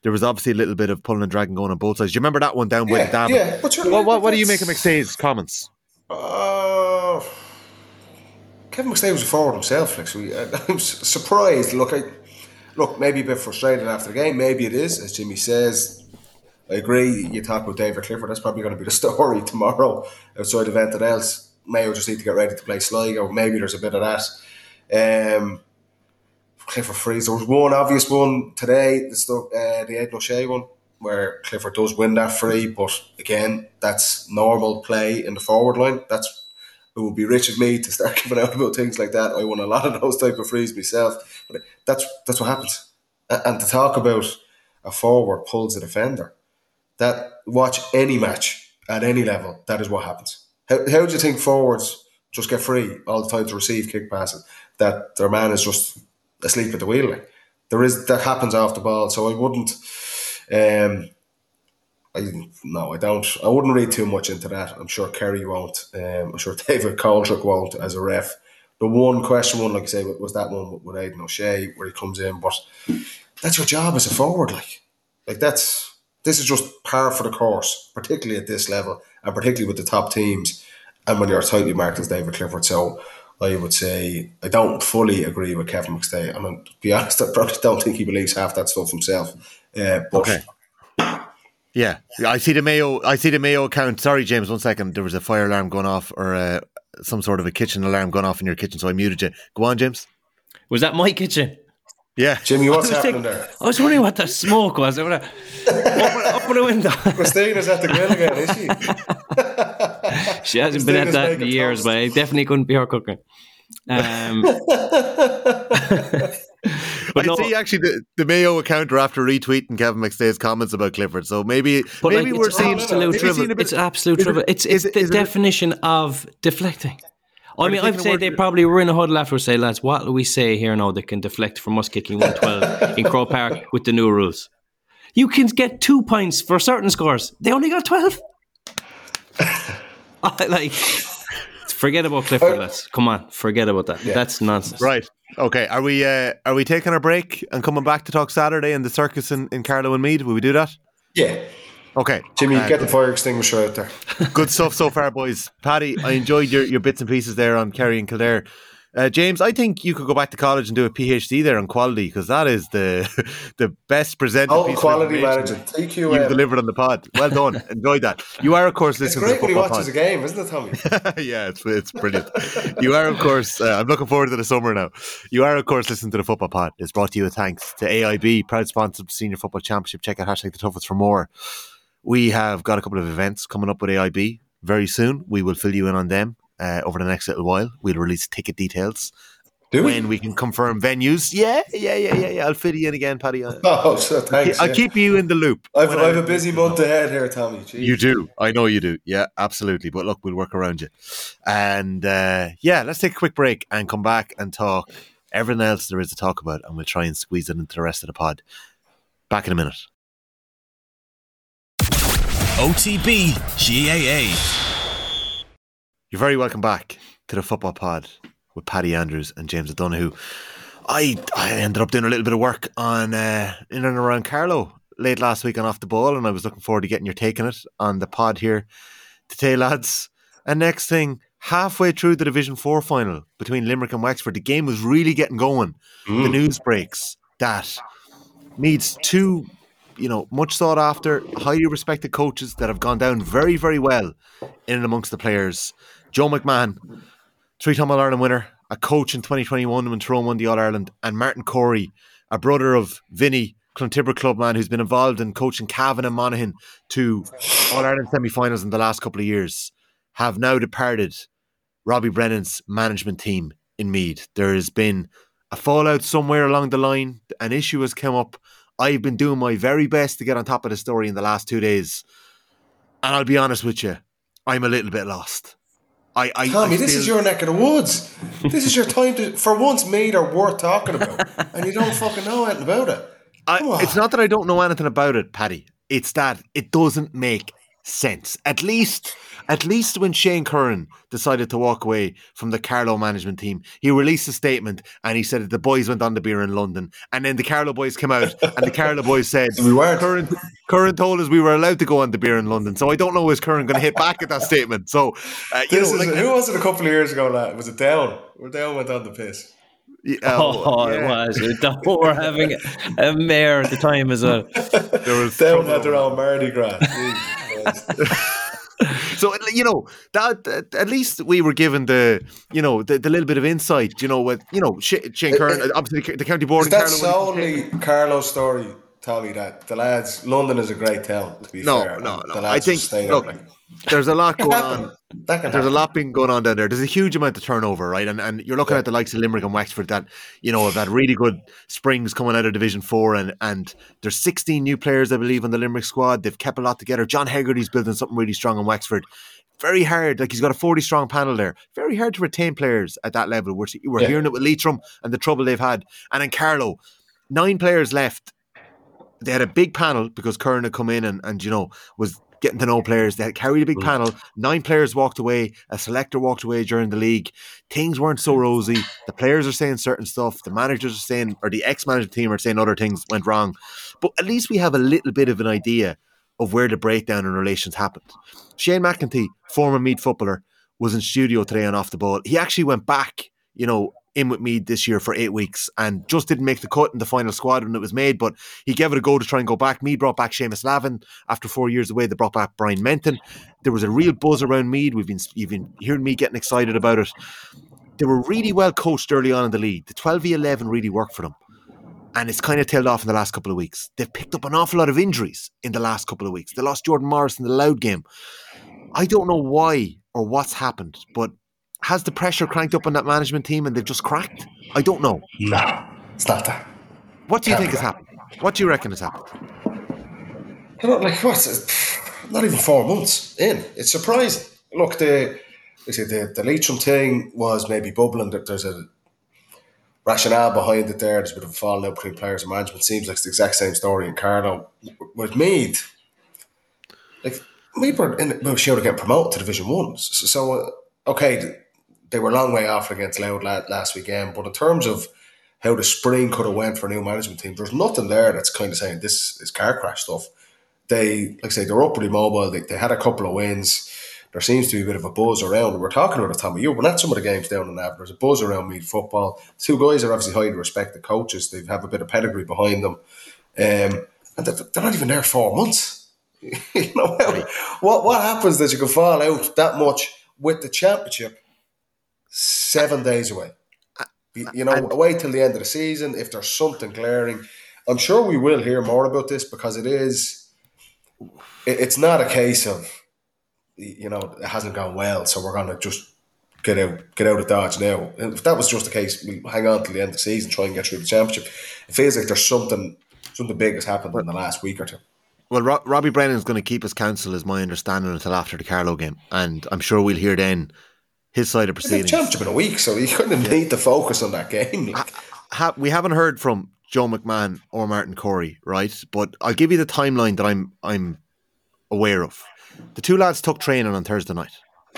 there was obviously a little bit of pulling and dragging going on both sides. Do you remember that one down Yeah, with Davin? yeah. But you're What, like, what, what do you that's- make of McStay's comments? Uh, Kevin McStay was a forward himself. Like, so we, I, I was surprised. Look, I look maybe a bit frustrated after the game. Maybe it is, as Jimmy says. I agree. You talk about David Clifford. That's probably going to be the story tomorrow outside of anything else. Mayo just need to get ready to play Sligo. Maybe there's a bit of that. Um, Clifford frees. There was one obvious one today, the stuff, uh, the Ed O'Shea one, where Clifford does win that free. But again, that's normal play in the forward line. That's it would be rich of me to start giving out about things like that. I won a lot of those type of frees myself. But that's that's what happens. And to talk about a forward pulls a defender, that watch any match at any level, that is what happens. How, how do you think forwards just get free all the time to receive kick passes? That their man is just asleep at the wheel. Like there is that happens off the ball. So I wouldn't. Um, I no, I don't. I wouldn't read too much into that. I'm sure Kerry won't. Um, I'm sure David Coultrick won't as a ref. The one question one, like I say, was that one with Aidan O'Shea where he comes in. But that's your job as a forward. Like, like that's this is just par for the course, particularly at this level, and particularly with the top teams, and when you're tightly marked as David Clifford. So I would say I don't fully agree with Kevin McStay. And to be honest, I probably don't think he believes half that stuff himself. Uh, but Okay. Yeah, I see the Mayo. I see the Mayo account. Sorry, James. One second. There was a fire alarm going off, or uh, some sort of a kitchen alarm going off in your kitchen, so I muted you. Go on, James. Was that my kitchen? Yeah, Jimmy, what's I was happening thinking- there? I was wondering what the smoke was. I wanna- open, open the window. Christina's at the grill again, is she? She hasn't been at Christina's that in making years, toast. but it definitely couldn't be her cooking. Um, I no- see actually the, the Mayo account are after retweeting Kevin McStay's comments about Clifford. So maybe But maybe like, we're it's seeing absolute maybe drivel. seeing a bit- It's absolute is it- drivel. It's is it's it- the is it- definition of deflecting. I Are mean, they I'd taking say a word- they probably were in a huddle afterwards. Say, lads, what do we say here now that can deflect from us kicking one twelve in Croke Park with the new rules? You can get two points for certain scores. They only got twelve. I, like, forget about Clifford. Lads. Come on, forget about that. That's nonsense. Right. Okay. Are we uh, are we taking our break and coming back to talk Saturday in the circus in, in Carlow and Mead? Will we do that? Yeah. Okay. Jimmy, Uh, get the fire extinguisher out there. Good stuff so far, boys. Paddy, I enjoyed your, your bits and pieces there on Kerry and Kildare. Uh, James, I think you could go back to college and do a PhD there on quality, because that is the the best presented Oh, piece quality of information management. T Q M. you've delivered on the pod. Well done. Enjoyed that. You are, of course, It's listening to great the when he football watches pod. a game, isn't it, Tommy? Yeah, it's it's brilliant. You are, of course, uh, I'm looking forward to the summer now. You are, of course, listening to the Football Pod. It's brought to you with thanks to A I B, proud sponsor of the Senior Football Championship. Check out hashtag the toughest for more. We have got a couple of events coming up with A I B very soon. We will fill you in on them uh, over the next little while. We'll release ticket details Do we? when we can confirm venues. Yeah, yeah, yeah, yeah, yeah. I'll fill you in again, Paddy. I'll, Oh, so thanks. I'll yeah. keep you in the loop. I've, when I've I- a busy month ahead here, Tommy. Jeez. You do. I know you do. Yeah, absolutely. But look, we'll work around you. And uh, yeah, let's take a quick break and come back and talk everything else there is to talk about. And we'll try and squeeze it into the rest of the pod. Back in a minute. O T B G A A. You're very welcome back to the Football Pod with Paddy Andrews and James O'Donoghue. I I ended up doing a little bit of work on uh, in and around Carlow late last week on Off the Ball, and I was looking forward to getting your take on it on the pod here today, lads. And next thing, halfway through the Division Four final between Limerick and Wexford, the game was really getting going. Mm. The news breaks that Meath's two, you know, much sought after, highly respected coaches that have gone down very, very well in and amongst the players. Joe McMahon, three-time All-Ireland winner, a coach in twenty twenty-one when Tyrone won the All-Ireland, and Martin Corey, a brother of Vinny, Clontibber club man who's been involved in coaching Cavan and Monaghan to All-Ireland semi-finals in the last couple of years, have now departed Robbie Brennan's management team in Meath. There has been a fallout somewhere along the line. An issue has come up. I've been doing my very best to get on top of the story in the last two days. And I'll be honest with you, I'm a little bit lost. I, I, Tommy, I this still- is your neck of the woods. This is your time to, for once, Meath are worth talking about, and you don't fucking know anything about it. I, Come on. it's not that I don't know anything about it, Paddy. It's that it doesn't make sense. At least, at least when Shane Curran decided to walk away from the Carlow management team, he released a statement and he said that the boys went on the beer in London. And then the Carlow boys came out and the Carlow boys said, we weren't. Curran, Curran told us we were allowed to go on the beer in London. So I don't know, is Curran going to hit back at that statement? So, uh, you this know, is, like, who was it a couple of years ago, lad? Was it Down? Where Down went on the piss. Yeah, oh, yeah. it was. We were having a mayor at the time as well. There was Down had their own Mardi Gras. So, you know, that, that at least we were given the, you know, the, the little bit of insight, you know, with, you know, Shane Curran, obviously the county board. Is that solely Carlow's story, Tommy, that the lads, London is a great town, to be no, fair. No, no, the no. I think, look, like, there's a lot going on. There's happen. a lot being going on down there. There's a huge amount of turnover, right? And and you're looking yeah. at the likes of Limerick and Wexford that, you know, have had really good springs coming out of Division four, and, and there's sixteen new players, I believe, on the Limerick squad. They've kept a lot together. John Hegarty's building something really strong in Wexford. Very hard. Like, he's got a forty strong panel there. Very hard to retain players at that level. We're, we're yeah. hearing it with Leitrim and the trouble they've had. And in Carlow, nine players left. They had a big panel because Curran had come in and, and you know, was getting to know players. They had carried a big mm. panel. Nine players walked away. A selector walked away during the league. Things weren't so rosy. The players are saying certain stuff. The managers are saying, or the ex-management team are saying other things went wrong. But at least we have a little bit of an idea of where the breakdown in relations happened. Shane McEntee, former Meath footballer, was in studio today on Off the Ball. He actually went back, you know, in with Meath this year for eight weeks and just didn't make the cut in the final squad when it was made, but he gave it a go to try and go back. Meath brought back Seamus Lavin after four years away. They brought back Brian Menton. There was a real buzz around Meath. We've been, you've been hearing me getting excited about it. They were really well coached early on in the league. The twelve v eleven really worked for them. And it's kind of tailed off in the last couple of weeks. They've picked up an awful lot of injuries in the last couple of weeks. They lost Jordan Morris in the Louth game. I don't know why or what's happened, but has the pressure cranked up on that management team and they've just cracked? I don't know. No, it's not that. What do you Can't think has happened? What do you reckon has happened? I don't like what's not even four months in. It's surprising. Look, the the, the Leitrim thing was maybe bubbling. That there's a rationale behind it there. There's a bit of a falling out between players and management. Seems like it's the exact same story in Carlow. With Meath, like Meath were in well, sure to get promoted to Division One. So, so uh, okay, they were a long way off against Louth last weekend. But in terms of how the spring could have went for a new management team, there's nothing there that's kind of saying this is car crash stuff. They, like I say, they're up pretty mobile. They, they had a couple of wins. There seems to be a bit of a buzz around. We're talking about it, Tommy. You were at some of the games down in Navan. There's a buzz around Meath football. Two guys are obviously highly respected coaches. They have a bit of pedigree behind them. Um, and they're, they're not even there four months. you know, what, what happens that you can fall out that much with the championship seven days away? You, you know, wait till the end of the season. If there's something glaring, I'm sure we will hear more about this because it is, it, it's not a case of, you know, it hasn't gone well, so we're going to just get out get out of Dodge now. If that was just the case, we'll hang on till the end of the season, try and get through the championship. It feels like there's something something big has happened in the last week or two. Well, Ro- Robbie Brennan's going to keep his counsel, is my understanding, until after the Carlow game, and I'm sure we'll hear then his side of proceedings. The championship in a week, so you couldn't need to focus on that game. Like. Ha- ha- we haven't heard from Joe McMahon or Martin Corey, right? But I'll give you the timeline that I'm I'm aware of. The two lads took training on Thursday night.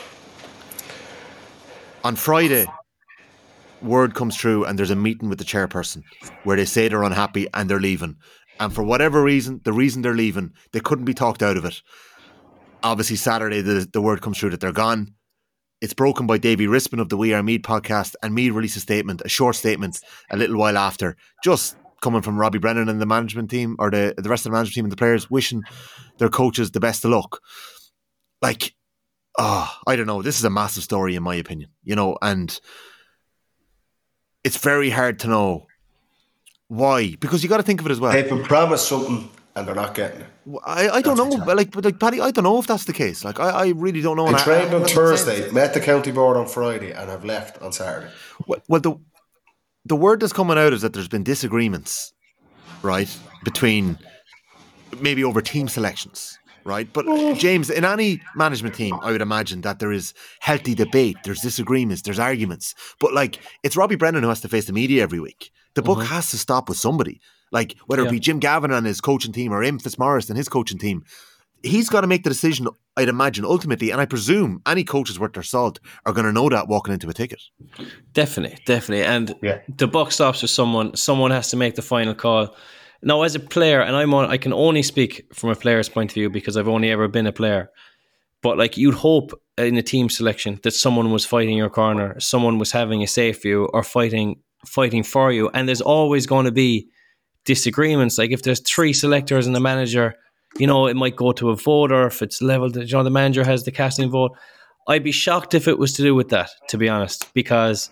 On Friday, word comes through and there's a meeting with the chairperson where they say they're unhappy and they're leaving. And for whatever reason, the reason they're leaving, they couldn't be talked out of it. Obviously, Saturday, the, the word comes through that they're gone. It's broken by Davy Rispin of the We Are Meath podcast, and Meath released a statement, a short statement, a little while after, just coming from Robbie Brennan and the management team, or the, the rest of the management team and the players, wishing their coaches the best of luck. Like, oh, I don't know. This is a massive story in my opinion, you know, and it's very hard to know why, because you got to think of it as well. They've been promised something and they're not getting it. I, I don't know, but like, but like Paddy, I don't know if that's the case. Like, I, I really don't know. They trained I, I, on Thursday, met the county board on Friday, and have left on Saturday. Well, well, the the word that's coming out is that there's been disagreements, right, between maybe over team selections. Right, but James, in any management team, I would imagine that there is healthy debate, there's disagreements, there's arguments. But like, it's Robbie Brennan who has to face the media every week. The book mm-hmm. has to stop with somebody. Like, whether yeah. it be Jim Gavin and his coaching team or Im Fitzmaurice and his coaching team, he's got to make the decision, I'd imagine, ultimately, and I presume any coaches worth their salt are going to know that walking into a ticket. Definitely, definitely. And Yeah. the buck stops with someone. Someone has to make the final call. Now, as a player, and I'm on, I can only speak from a player's point of view because I've only ever been a player. But like you'd hope in a team selection that someone was fighting your corner, someone was having a say for you or fighting fighting for you. And there's always going to be disagreements. Like if there's three selectors and the manager, you know, it might go to a vote, or if it's leveled, you know, the manager has the casting vote. I'd be shocked if it was to do with that, to be honest, because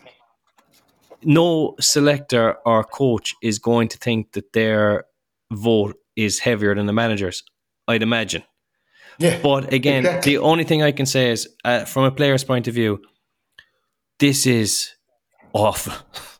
no selector or coach is going to think that their vote is heavier than the manager's, I'd imagine. Yeah, but again, exactly. the only thing I can say is, uh, from a player's point of view, this is awful.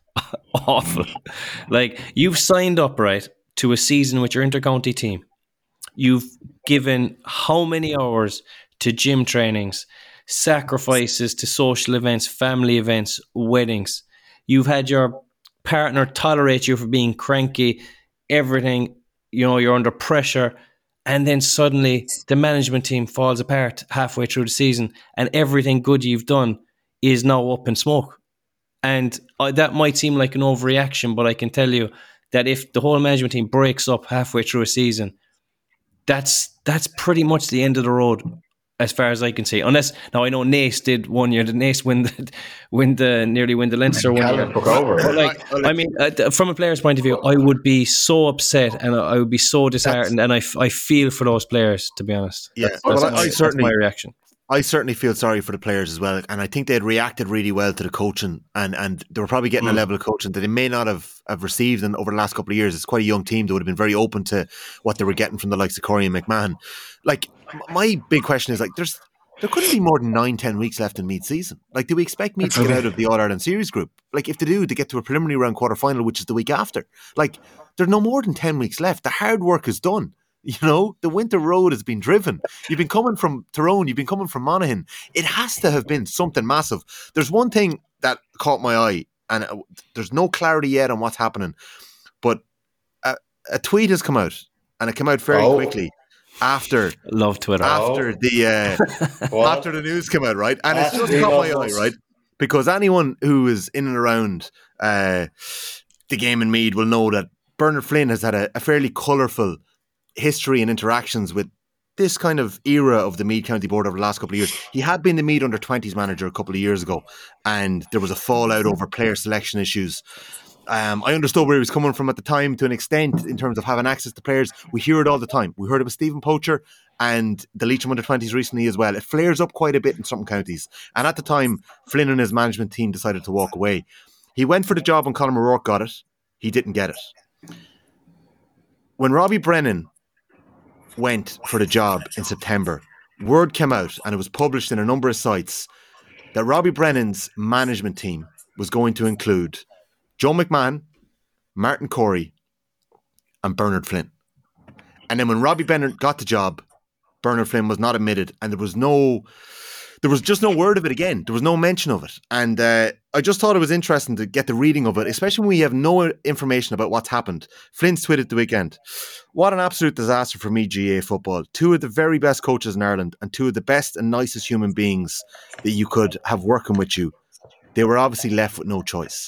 awful. Like, you've signed up, right, to a season with your intercounty team. You've given how many hours to gym trainings, sacrifices to social events, family events, weddings. You've had your partner tolerate you for being cranky, everything, you know, you're under pressure. And then suddenly the management team falls apart halfway through the season and everything good you've done is now up in smoke. And uh, that might seem like an overreaction, but I can tell you that if the whole management team breaks up halfway through a season, that's that's pretty much the end of the road as far as I can see. Unless, now I know Nace did one year, did Nace win the, win the nearly win the Leinster one year. Took over. But like, I mean, uh, from a player's point of view, I would be so upset and I would be so disheartened, and I, f- I feel for those players, to be honest. Yeah, that's, well, that's I, my, I certainly, that's my reaction. I certainly feel sorry for the players as well, and I think they had reacted really well to the coaching, and, and they were probably getting mm. a level of coaching that they may not have, have received in, over the last couple of years. It's quite a young team. They would have been very open to what they were getting from the likes of Corey and McMahon. Like, my big question is, like, there's there couldn't be more than nine, ten weeks left in mid-season. Like, do we expect Meath to get out of the All-Ireland Series group? Like, if they do, they get to a preliminary round quarter-final, which is the week after. Like, there's no more than ten weeks left. The hard work is done. You know, the winter road has been driven. You've been coming from Tyrone, you've been coming from Monaghan. It has to have been something massive. There's one thing that caught my eye, and there's no clarity yet on what's happening, but a, a tweet has come out, and it came out very oh. quickly after love Twitter after oh. the uh, after the news came out, right? And That's it's just caught my eye, right? Because anyone who is in and around uh, the game in Meath will know that Bernard Flynn has had a, a fairly colourful history and interactions with this kind of era of the Meath County Board over the last couple of years. He had been the Meath under twenties manager a couple of years ago, and there was a fallout over player selection issues. Um, I understood where he was coming from at the time to an extent in terms of having access to players. We hear it all the time. We heard it with Stephen Poacher and the Leitrim under twenties recently as well. It flares up quite a bit in some counties. And at the time, Flynn and his management team decided to walk away. He went for the job when Colin O'Rourke got it. He didn't get it. When Robbie Brennan went for the job in September, word came out, and it was published in a number of sites, that Robbie Brennan's management team was going to include Joe McMahon, Martin Corey, and Bernard Flynn. And then when Robbie Brennan got the job, Bernard Flynn was not admitted, and there was no, there was just no word of it again. There was no mention of it. And uh, I just thought it was interesting to get the reading of it, especially when we have no information about what's happened. Flynn's tweeted the weekend, "What an absolute disaster for me, G A A football. Two of the very best coaches in Ireland and two of the best and nicest human beings that you could have working with you. They were obviously left with no choice."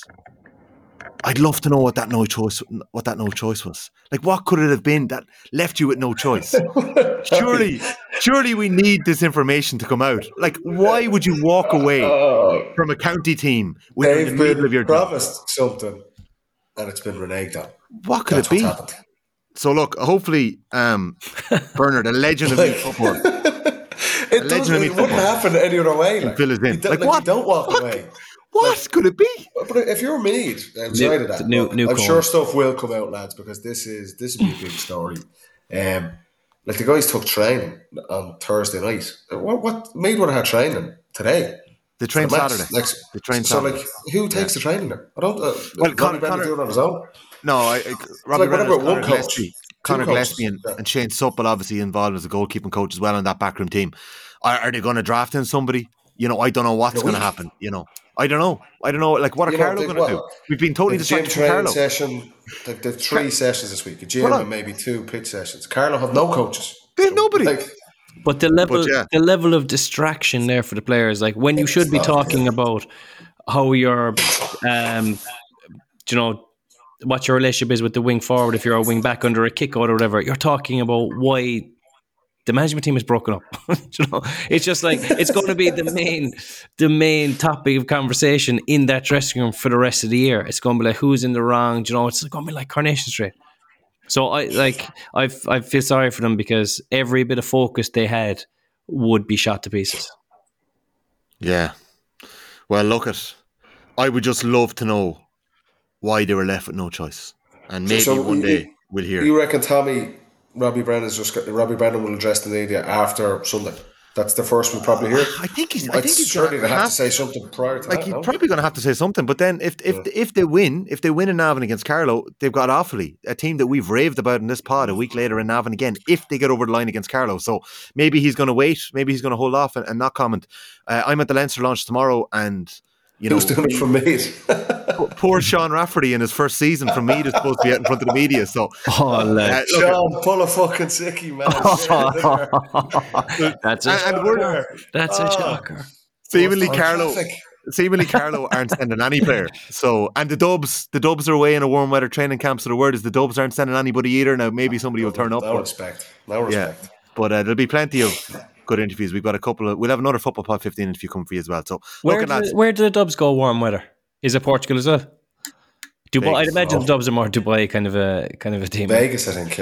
I'd love to know what that no choice, what that no choice was. Like, what could it have been that left you with no choice? surely, surely we need this information to come out. Like, why would you walk away uh, from a county team when you're in the middle of your promised job? Something, and it's been reneged on. What could That's it be? Happened. So, look, hopefully, um, Bernard, a legend of Meath football, it, a legend of Meath wouldn't happen any other way. Like, fill us in. Like, like, what? You don't walk what? away. What like, could it be? But if you're Meath, outside of that, new, new I'm call. sure stuff will come out, lads, because this is this will be a big story. Um, like the guys took training on Thursday night. What what Meath would have had training today? The train the Saturday. Next, the train so Saturday. like, who takes yeah. the training there? I don't. Uh, well, Conor Connor do it on his own. No, I, I, Robbie like, Brennan, one coach, Gillespie, Conor Gillespie, and, yeah. and Shane Supple obviously involved as a goalkeeping coach as well in that backroom team. Are, are they going to draft in somebody? You know, I don't know what's going to happen. You know. I don't know. I don't know. Like, what are you Carlo going to well, do? We've been totally distracted from Carlo. Session, they've, they've three Car- sessions this week. A gym and maybe two pitch sessions. Carlo have no coaches. They have nobody. Like, But the level, But, yeah. the level of distraction there for the players, like when you should be talking about how your, um, you know, what your relationship is with the wing forward, if you're a wing back under a kick out or whatever, you're talking about why the management team is broken up. You know, it's just like it's going to be the main, the main topic of conversation in that dressing room for the rest of the year. It's going to be like who's in the wrong. You know, it's going to be like Coronation Street. So I like I I feel sorry for them because every bit of focus they had would be shot to pieces. Yeah. Well, look at. I would just love to know why they were left with no choice, and maybe so one you, day we'll hear. You reckon Tommy? Robbie Brennan's just got, Robbie Brennan will address the media after Sunday. That's the first we'll probably hear. I think he's. I I'd think he's certainly gonna have, have to say something prior to like that. he's No? probably going to have to say something. But then, if if Yeah. if they win, if they win in Navan against Carlow, they've got Offaly, a team that we've raved about in this pod. A week later in Navan again, if they get over the line against Carlow, so maybe he's going to wait. Maybe he's going to hold off and, and not comment. Uh, I'm at the Leinster launch tomorrow, and you know, Who's doing it from Meath? poor Sean Rafferty in his first season from Meath is supposed to be out in front of the media. So, oh, uh, look, Sean, pull a fucking sickie, man. That's a and, and we're, That's a shocker. Seemingly, What's Carlow. traffic? Seemingly, Carlow aren't sending any player. So, and the Dubs, the Dubs are away in a warm weather training camp. So the word is the Dubs aren't sending anybody either. Now, maybe somebody will turn up. No but, respect. No respect. Yeah, but uh, there'll be plenty of good interviews. We've got a couple of. We'll have another Football Pod fifteen interview coming for you as well. So, Where look at do, that. where do the Dubs go? Warm weather? Is it Portugal as well? Dubai. Vegas. I'd imagine Oh. the Dubs are more Dubai kind of a kind of a team. Vegas, I think.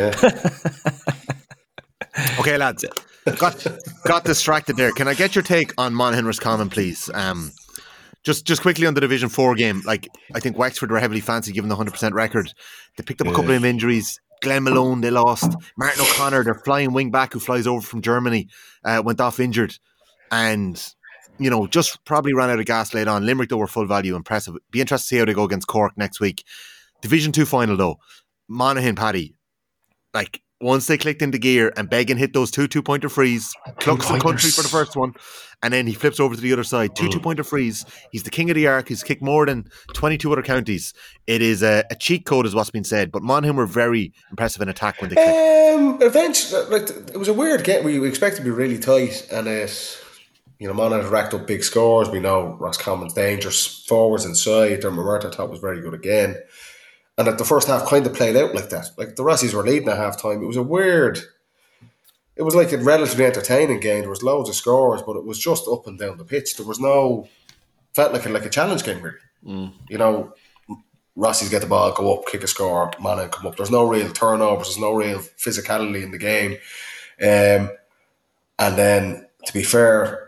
Yeah. Okay, lads, got got distracted there. Can I get your take on Monaghan Roscommon, please? Um, just just quickly on the Division Four game. Like, I think Wexford were heavily fancied given the hundred percent record. They picked up a couple Yeah. of injuries. Glenn Malone, they lost. Martin O'Connor, their flying wing back who flies over from Germany, uh, went off injured, and you know just probably ran out of gas late on. Limerick though were full value, impressive. Be interested to see how they go against Cork next week. Division Two final though, Monaghan, Paddy, like. Once they clicked into gear and Began hit those two two-pointer frees, clucks the country for the first one, and then he flips over to the other side. Two two-pointer frees. He's the king of the arc. He's kicked more than twenty-two other counties. It is a, a cheat code is what's been said, but Monaghan were very impressive in attack when they clicked. Um, eventually, like, it was a weird game. We expected to be really tight, and it, you know, Monaghan racked up big scores. We know Roscommon's dangerous forwards inside. Their Mamerta, I thought, was very good again. And that the first half kind of played out like that. Like the Rossies were leading at half time. It was a weird, it was like a relatively entertaining game. There was loads of scores, but it was just up and down the pitch. There was no, felt like a, like a challenge game really. Mm. You know, Rossies get the ball, go up, kick a score, Monaghan come up. There's no real turnovers. There's no real physicality in the game. Um, and then, to be fair,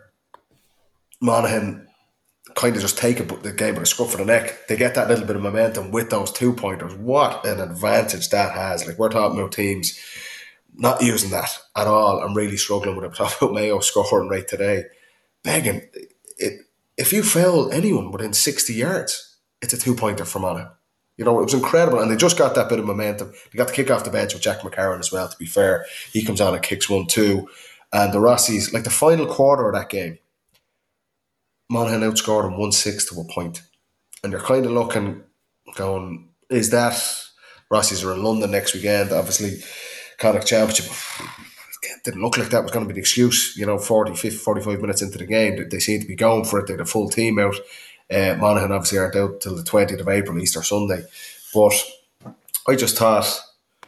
Monaghan kind of just take the game by the scruff of the neck. They get that little bit of momentum with those two pointers. What an advantage that has. Like, we're talking about teams not using that at all. I'm really struggling with it. We're talking about Mayo scoring right today. Began, it, if you foul anyone within sixty yards, it's a two-pointer for Monaghan. You know, it was incredible. And they just got that bit of momentum. They got the kick off the bench with Jack McCarron as well, to be fair. He comes on and kicks one, two. And the Rossies, like the final quarter of that game, Monaghan outscored them one six to a point. And you're kind of looking, going, is that Rossies are in London next weekend? Obviously, Connacht Championship didn't look like that was going to be the excuse. You know, forty, fifty, forty-five minutes into the game, they, they seem to be going for it. They had a full team out. Uh, Monaghan obviously aren't out till the twentieth of April, Easter Sunday. But I just thought,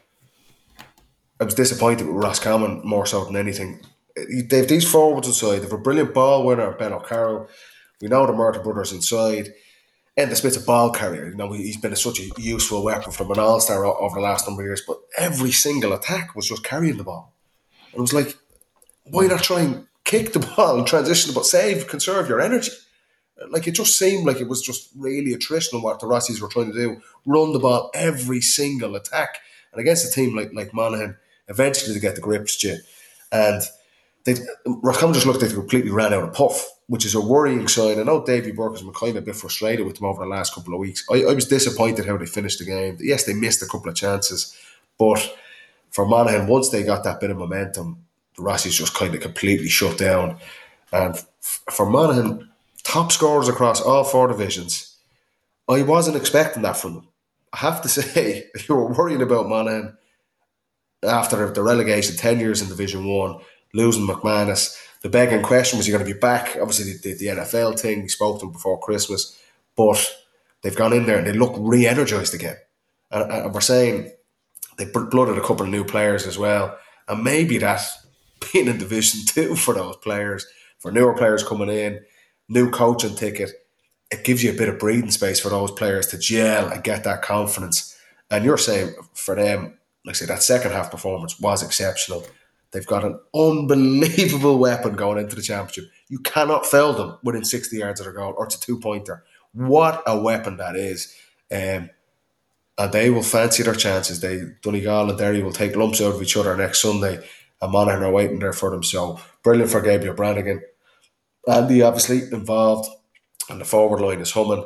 I was disappointed with Roscommon more so than anything. They have these forwards inside. They have a brilliant ball winner, Ben O'Carroll. We know the Murta brothers inside. And the Smith's a ball carrier. You know, he's been a, such a useful weapon from an all-star over the last number of years. But every single attack was just carrying the ball. It was like, why not try and kick the ball and transition the ball? Save, conserve your energy. Like, it just seemed like it was just really attritional what the Rossies were trying to do. Run the ball every single attack. And against a team like, like Monaghan, eventually they get the grips to you. And they, Roscommon just looked like they completely ran out of puff, which is a worrying sign. I know Davy Burke has been kind of a bit frustrated with them over the last couple of weeks. I, I was disappointed how they finished the game. Yes, they missed a couple of chances, but for Monaghan, once they got that bit of momentum, the Rossies just kind of completely shut down. And f- for Monaghan, top scorers across all four divisions, I wasn't expecting that from them. I have to say, you were worrying about Monaghan after the relegation, ten years in Division One. losing McManus. The begging question was, he going to be back? Obviously, the, the, the N F L thing, we spoke to him before Christmas, but they've gone in there and they look re-energised again. And, and we're saying they blooded a couple of new players as well. And maybe that being in Division Two for those players, for newer players coming in, new coaching ticket, it gives you a bit of breathing space for those players to gel and get that confidence. And you're saying for them, like I say, that second half performance was exceptional. They've got an unbelievable weapon going into the championship. You cannot foul them within sixty yards of their goal, or it's a two-pointer. What a weapon that is. Um, and they will fancy their chances. They Donegal and Derry will take lumps out of each other next Sunday, and Monaghan are waiting there for them. So brilliant for Gabriel Brannigan. Andy obviously involved, and the forward line is humming.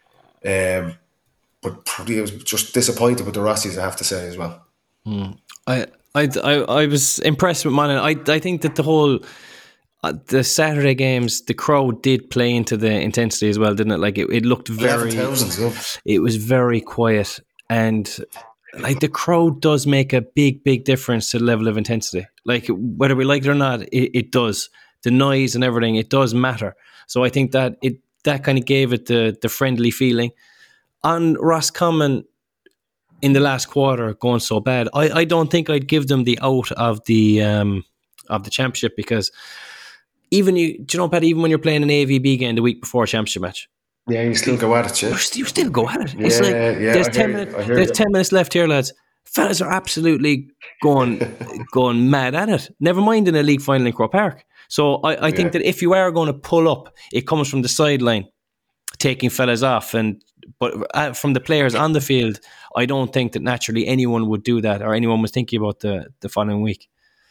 Um, but probably it was just disappointed with the Rossies, I have to say, as well. Mm. I, I, I, I was impressed with Monaghan. I, I think that the whole uh, the Saturday games, the crowd did play into the intensity as well, didn't it? Like it, it looked very, it was very quiet, and like the crowd does make a big, big difference to the level of intensity. Like whether we like it or not, it, it does. The noise and everything, it does matter. So I think that it that kind of gave it the the friendly feeling. On Roscommon in the last quarter going so bad, I, I don't think I'd give them the out of the um, of the championship, because even you, do you know, Pat, even when you're playing an A V B game the week before a championship match, yeah, you still go at it, yeah. You still go at it. Yeah, it's like yeah, there's I ten hear, minutes. I hear there's that. ten minutes left here, lads. Fellas are absolutely going going mad at it. Never mind in a league final in Croke Park. So I, I think Yeah. that if you are going to pull up, it comes from the sideline, taking fellas off, and but uh, from the players on the field, I don't think that naturally anyone would do that, or anyone was thinking about the the following week.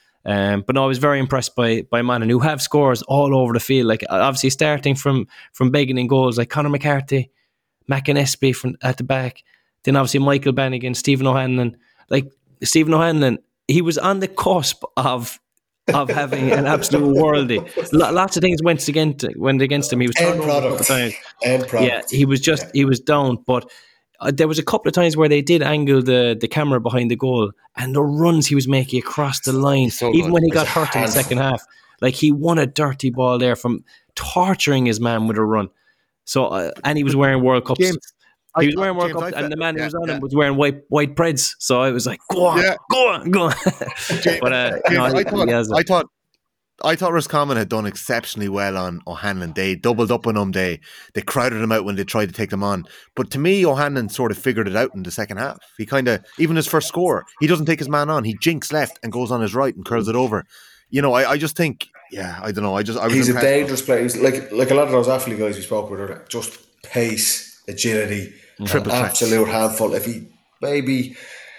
Um, but no, I was very impressed by by Monaghan, who have scores all over the field. Like obviously starting from from begging in goals, like Conor McCarthy, McInnesby from at the back, then obviously Michael Bannigan, Stephen O'Hanlon. Like Stephen O'Hanlon, he was on the cusp of of having an absolute worldie. L- lots of things went against went against him. He was End turned over a couple product. of times. End product. Yeah, he was just he was down, but uh, there was a couple of times where they did angle the, the camera behind the goal, and the runs he was making across the line, so even good. when he He's got a hurt in the handful. second half, like he won a dirty ball there from torturing his man with a run. So uh, and he was wearing World Cups. James, he was I- wearing World James, Cups, I and fe- the man who yeah, was on yeah. him was wearing white white Preds. So I was like, go on, Yeah. go on, go on. but uh, James, no, I he- thought, he has it. I thought, I thought Roscommon had done exceptionally well on O'Hanlon. They doubled up on him. They they crowded him out when they tried to take them on. But to me, O'Hanlon sort of figured it out in the second half. He kind of, even his first score, he doesn't take his man on. He jinks left and goes on his right and curls it over. You know, I, I just think, yeah, I don't know. I just, I was He's a impressed. dangerous player. He's like like a lot of those athlete guys we spoke about earlier. Just pace, agility, Triple an threats. absolute handful. If he maybe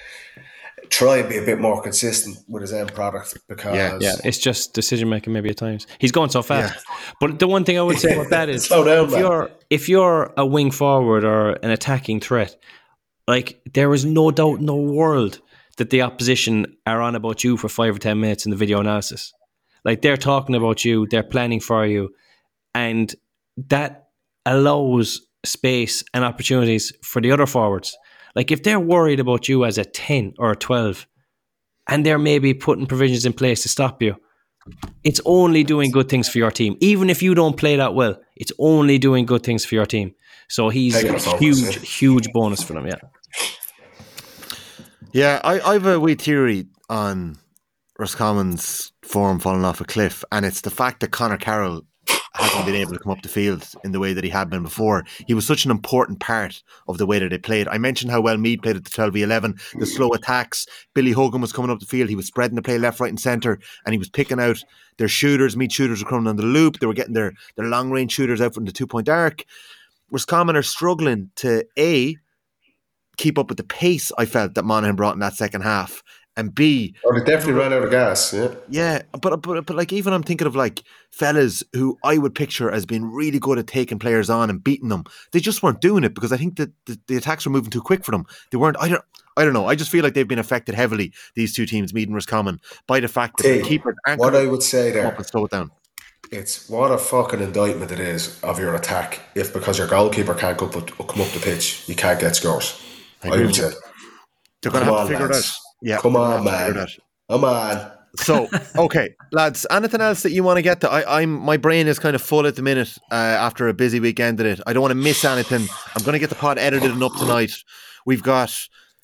try and be a bit more consistent with his end product, because Yeah, Yeah, it's just decision making maybe at times. He's going so fast. But the one thing I would say about that is Slow down, if man. you're if you're a wing forward or an attacking threat, like there is no doubt in the world that the opposition are on about you for five or ten minutes in the video analysis. Like they're talking about you, they're planning for you, and that allows space and opportunities for the other forwards. Like if they're worried about you as a ten or a twelve, and they're maybe putting provisions in place to stop you, it's only doing good things for your team. Even if you don't play that well, it's only doing good things for your team. So he's Taking a a focus, huge, yeah. huge bonus for them, yeah. Yeah, I, I have a wee theory on Roscommon's form falling off a cliff, and it's the fact that Conor Carroll hasn't been able to come up the field in the way that he had been before. He was such an important part of the way that they played. I mentioned how well Meath played at the twelve v eleven, the slow attacks. Billy Hogan was coming up the field. He was spreading the play left, right and centre, and he was picking out their shooters. Meath shooters were coming on the loop. They were getting their, their long-range shooters out from the two-point arc. Roscommon are struggling to, A, keep up with the pace I felt that Monaghan brought in that second half, and B, oh, they definitely ran out of gas. Yeah, yeah, but but but like even I'm thinking of like fellas who I would picture as being really good at taking players on and beating them. They just weren't doing it because I think that the, the attacks were moving too quick for them. They weren't. I don't. I don't know. I just feel like they've been affected heavily, these two teams, Meath and Roscommon, by the fact that Hey, the keepers aren't what gonna I would say come there, up and slow it down. it's what a fucking indictment it is of your attack. If because your goalkeeper can't go up, come up the pitch, you can't get scores. I, agree would with you. say. They're going to Come have on, to figure lads. it out. Yeah, Come they're gonna on, have to figure man. it out. Come on. So, okay, lads, anything else that you want to get to? I, I'm my brain is kind of full at the minute uh, after a busy weekend at it. I don't want to miss anything. I'm going to get the pod edited and up tonight. We've got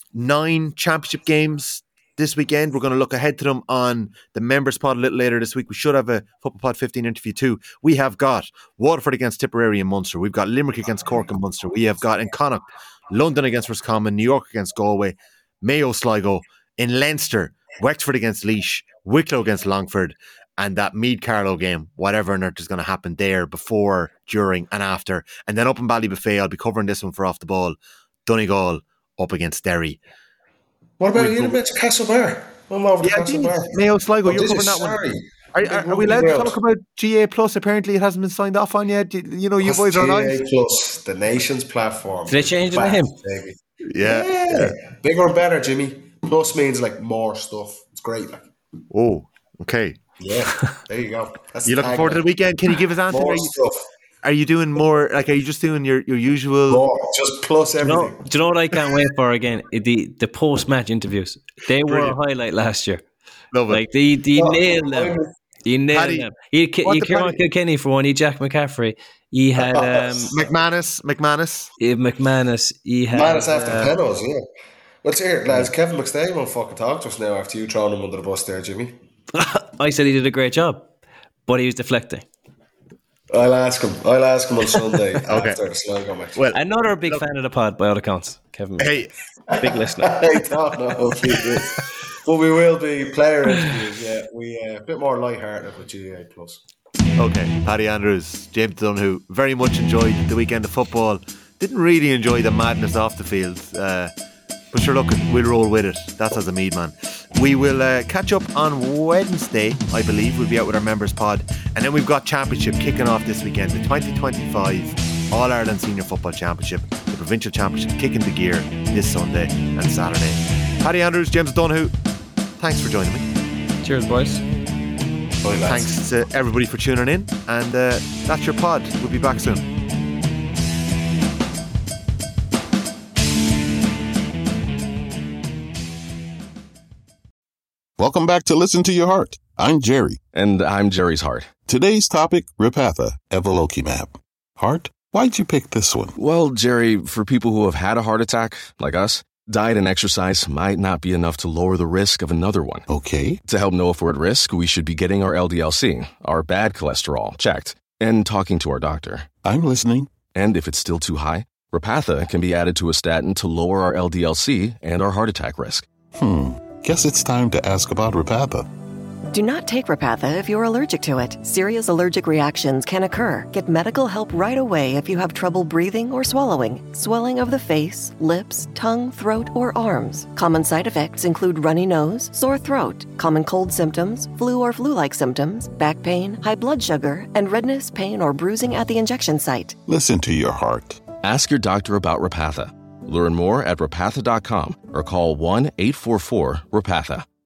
nine championship games this weekend. We're going to look ahead to them on the members pod a little later this week. We should have a Football Pod fifteen interview too. We have got Waterford against Tipperary and Munster. We've got Limerick against Cork and Munster. We have got in Connacht, London against Roscommon, New York against Galway, Mayo Sligo. In Leinster, Wexford against Laois, Wicklow against Longford, and that Meath Carlow game, whatever on earth is going to happen there before, during and after. And then up in Ballybuffet, I'll be covering this one for Off the Ball. Donegal up against Derry. What about you mentioned Castlebar? I'm over to yeah, Castlebar. Mayo Sligo, oh, you're covering that sorry. one. Are, are, are we allowed to talk about G A Plus? Apparently it hasn't been signed off on yet. You, you know, you What's boys are on G A Plus, the nation's platform. Did they change the name? Yeah. Yeah. yeah. Bigger and better, Jimmy. Plus means like more stuff. It's great. Like. Oh, okay. Yeah, there you go. That's you looking forward to the weekend? Can you give us anything? More are, you, stuff. are you doing more? Like, are you just doing your, your usual? More, just plus everything. Do you, know, do you know what I can't wait for again? The the post match interviews. They were Brilliant. a highlight last year. Love it. Like they, they oh, nailed them. You nailed Paddy, them. You, you came on Kilkenny for one. You Jack McCaffrey. You had um, McManus. McManus. McManus. You had McManus after uh, penalties. Yeah. Let's hear it, lads. Kevin McStay won't fucking talk to us now after you throwing him under the bus there, Jimmy. I said he did a great job, but he was deflecting. I'll ask him. I'll ask him on Sunday okay. after the Sligo match. Well, another big look, fan of the pod by all accounts, Kevin. Hey, big listener. I don't know if he is. But we will be player interviews, yeah. We uh, a bit more lighthearted with G A Plus. Okay, Paddy Andrews, James Dunhu, very much enjoyed the weekend of football. Didn't really enjoy the madness off the field. Uh, but sure, look, we'll roll with it. That's as a Mead man. We will uh, catch up on Wednesday, I believe. We'll be out with our members pod. And then we've got Championship kicking off this weekend. The twenty twenty-five All-Ireland Senior Football Championship. The Provincial Championship kicking the gear this Sunday and Saturday. Paddy Andrews, James Dunhu, thanks for joining me. Cheers, boys. Bye, thanks to everybody for tuning in. And uh, that's your pod. We'll be back soon. Welcome back to Listen to Your Heart. I'm Jerry. And I'm Jerry's heart. Today's topic, Repatha Evolocumab. Heart? Why'd you pick this one? Well, Jerry, for people who have had a heart attack, like us, diet and exercise might not be enough to lower the risk of another one. Okay. To help know if we're at risk, we should be getting our L D L C, our bad cholesterol, checked, and talking to our doctor. I'm listening. And if it's still too high, Repatha can be added to a statin to lower our L D L C and our heart attack risk. Hmm. Guess it's time to ask about Repatha. Do not take Repatha if you're allergic to it. Serious allergic reactions can occur. Get medical help right away if you have trouble breathing or swallowing, swelling of the face, lips, tongue, throat, or arms. Common side effects include runny nose, sore throat, common cold symptoms, flu or flu-like symptoms, back pain, high blood sugar, and redness, pain, or bruising at the injection site. Listen to your heart. Ask your doctor about Repatha. Learn more at repatha dot com or call one eight four four Repatha.